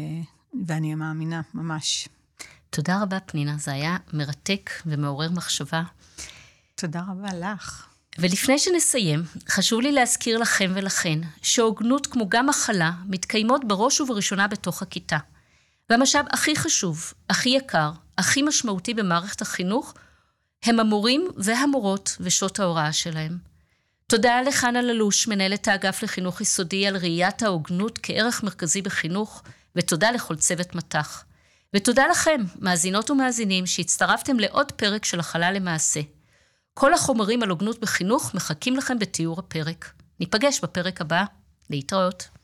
ואני מאמינה, ממש. תודה רבה, פנינה. זה היה מרתק ומעורר מחשבה. תודה רבה לך. ולפני שנסיים, חשוב לי להזכיר לכם ולכן, שהוגנות כמו גם מחלה, מתקיימות בראש ובראשונה בתוך הכיתה. והמשאב הכי חשוב, הכי יקר, הכי משמעותי במערכת החינוך, הם המורים והמורות ושעות ההוראה שלהם. תודה לחנה ללוש, מנהלת האגף לחינוך יסודי, על ראיית ההוגנות כערך מרכזי בחינוך, ותודה לכל צוות מתח. ותודה לכם, מאזינות ומאזינים, שהצטרפתם לעוד פרק של החלה למעשה. כל החומרים על הוגנות בחינוך מחכים לכם בתיאור הפרק. ניפגש בפרק הבא. להתראות.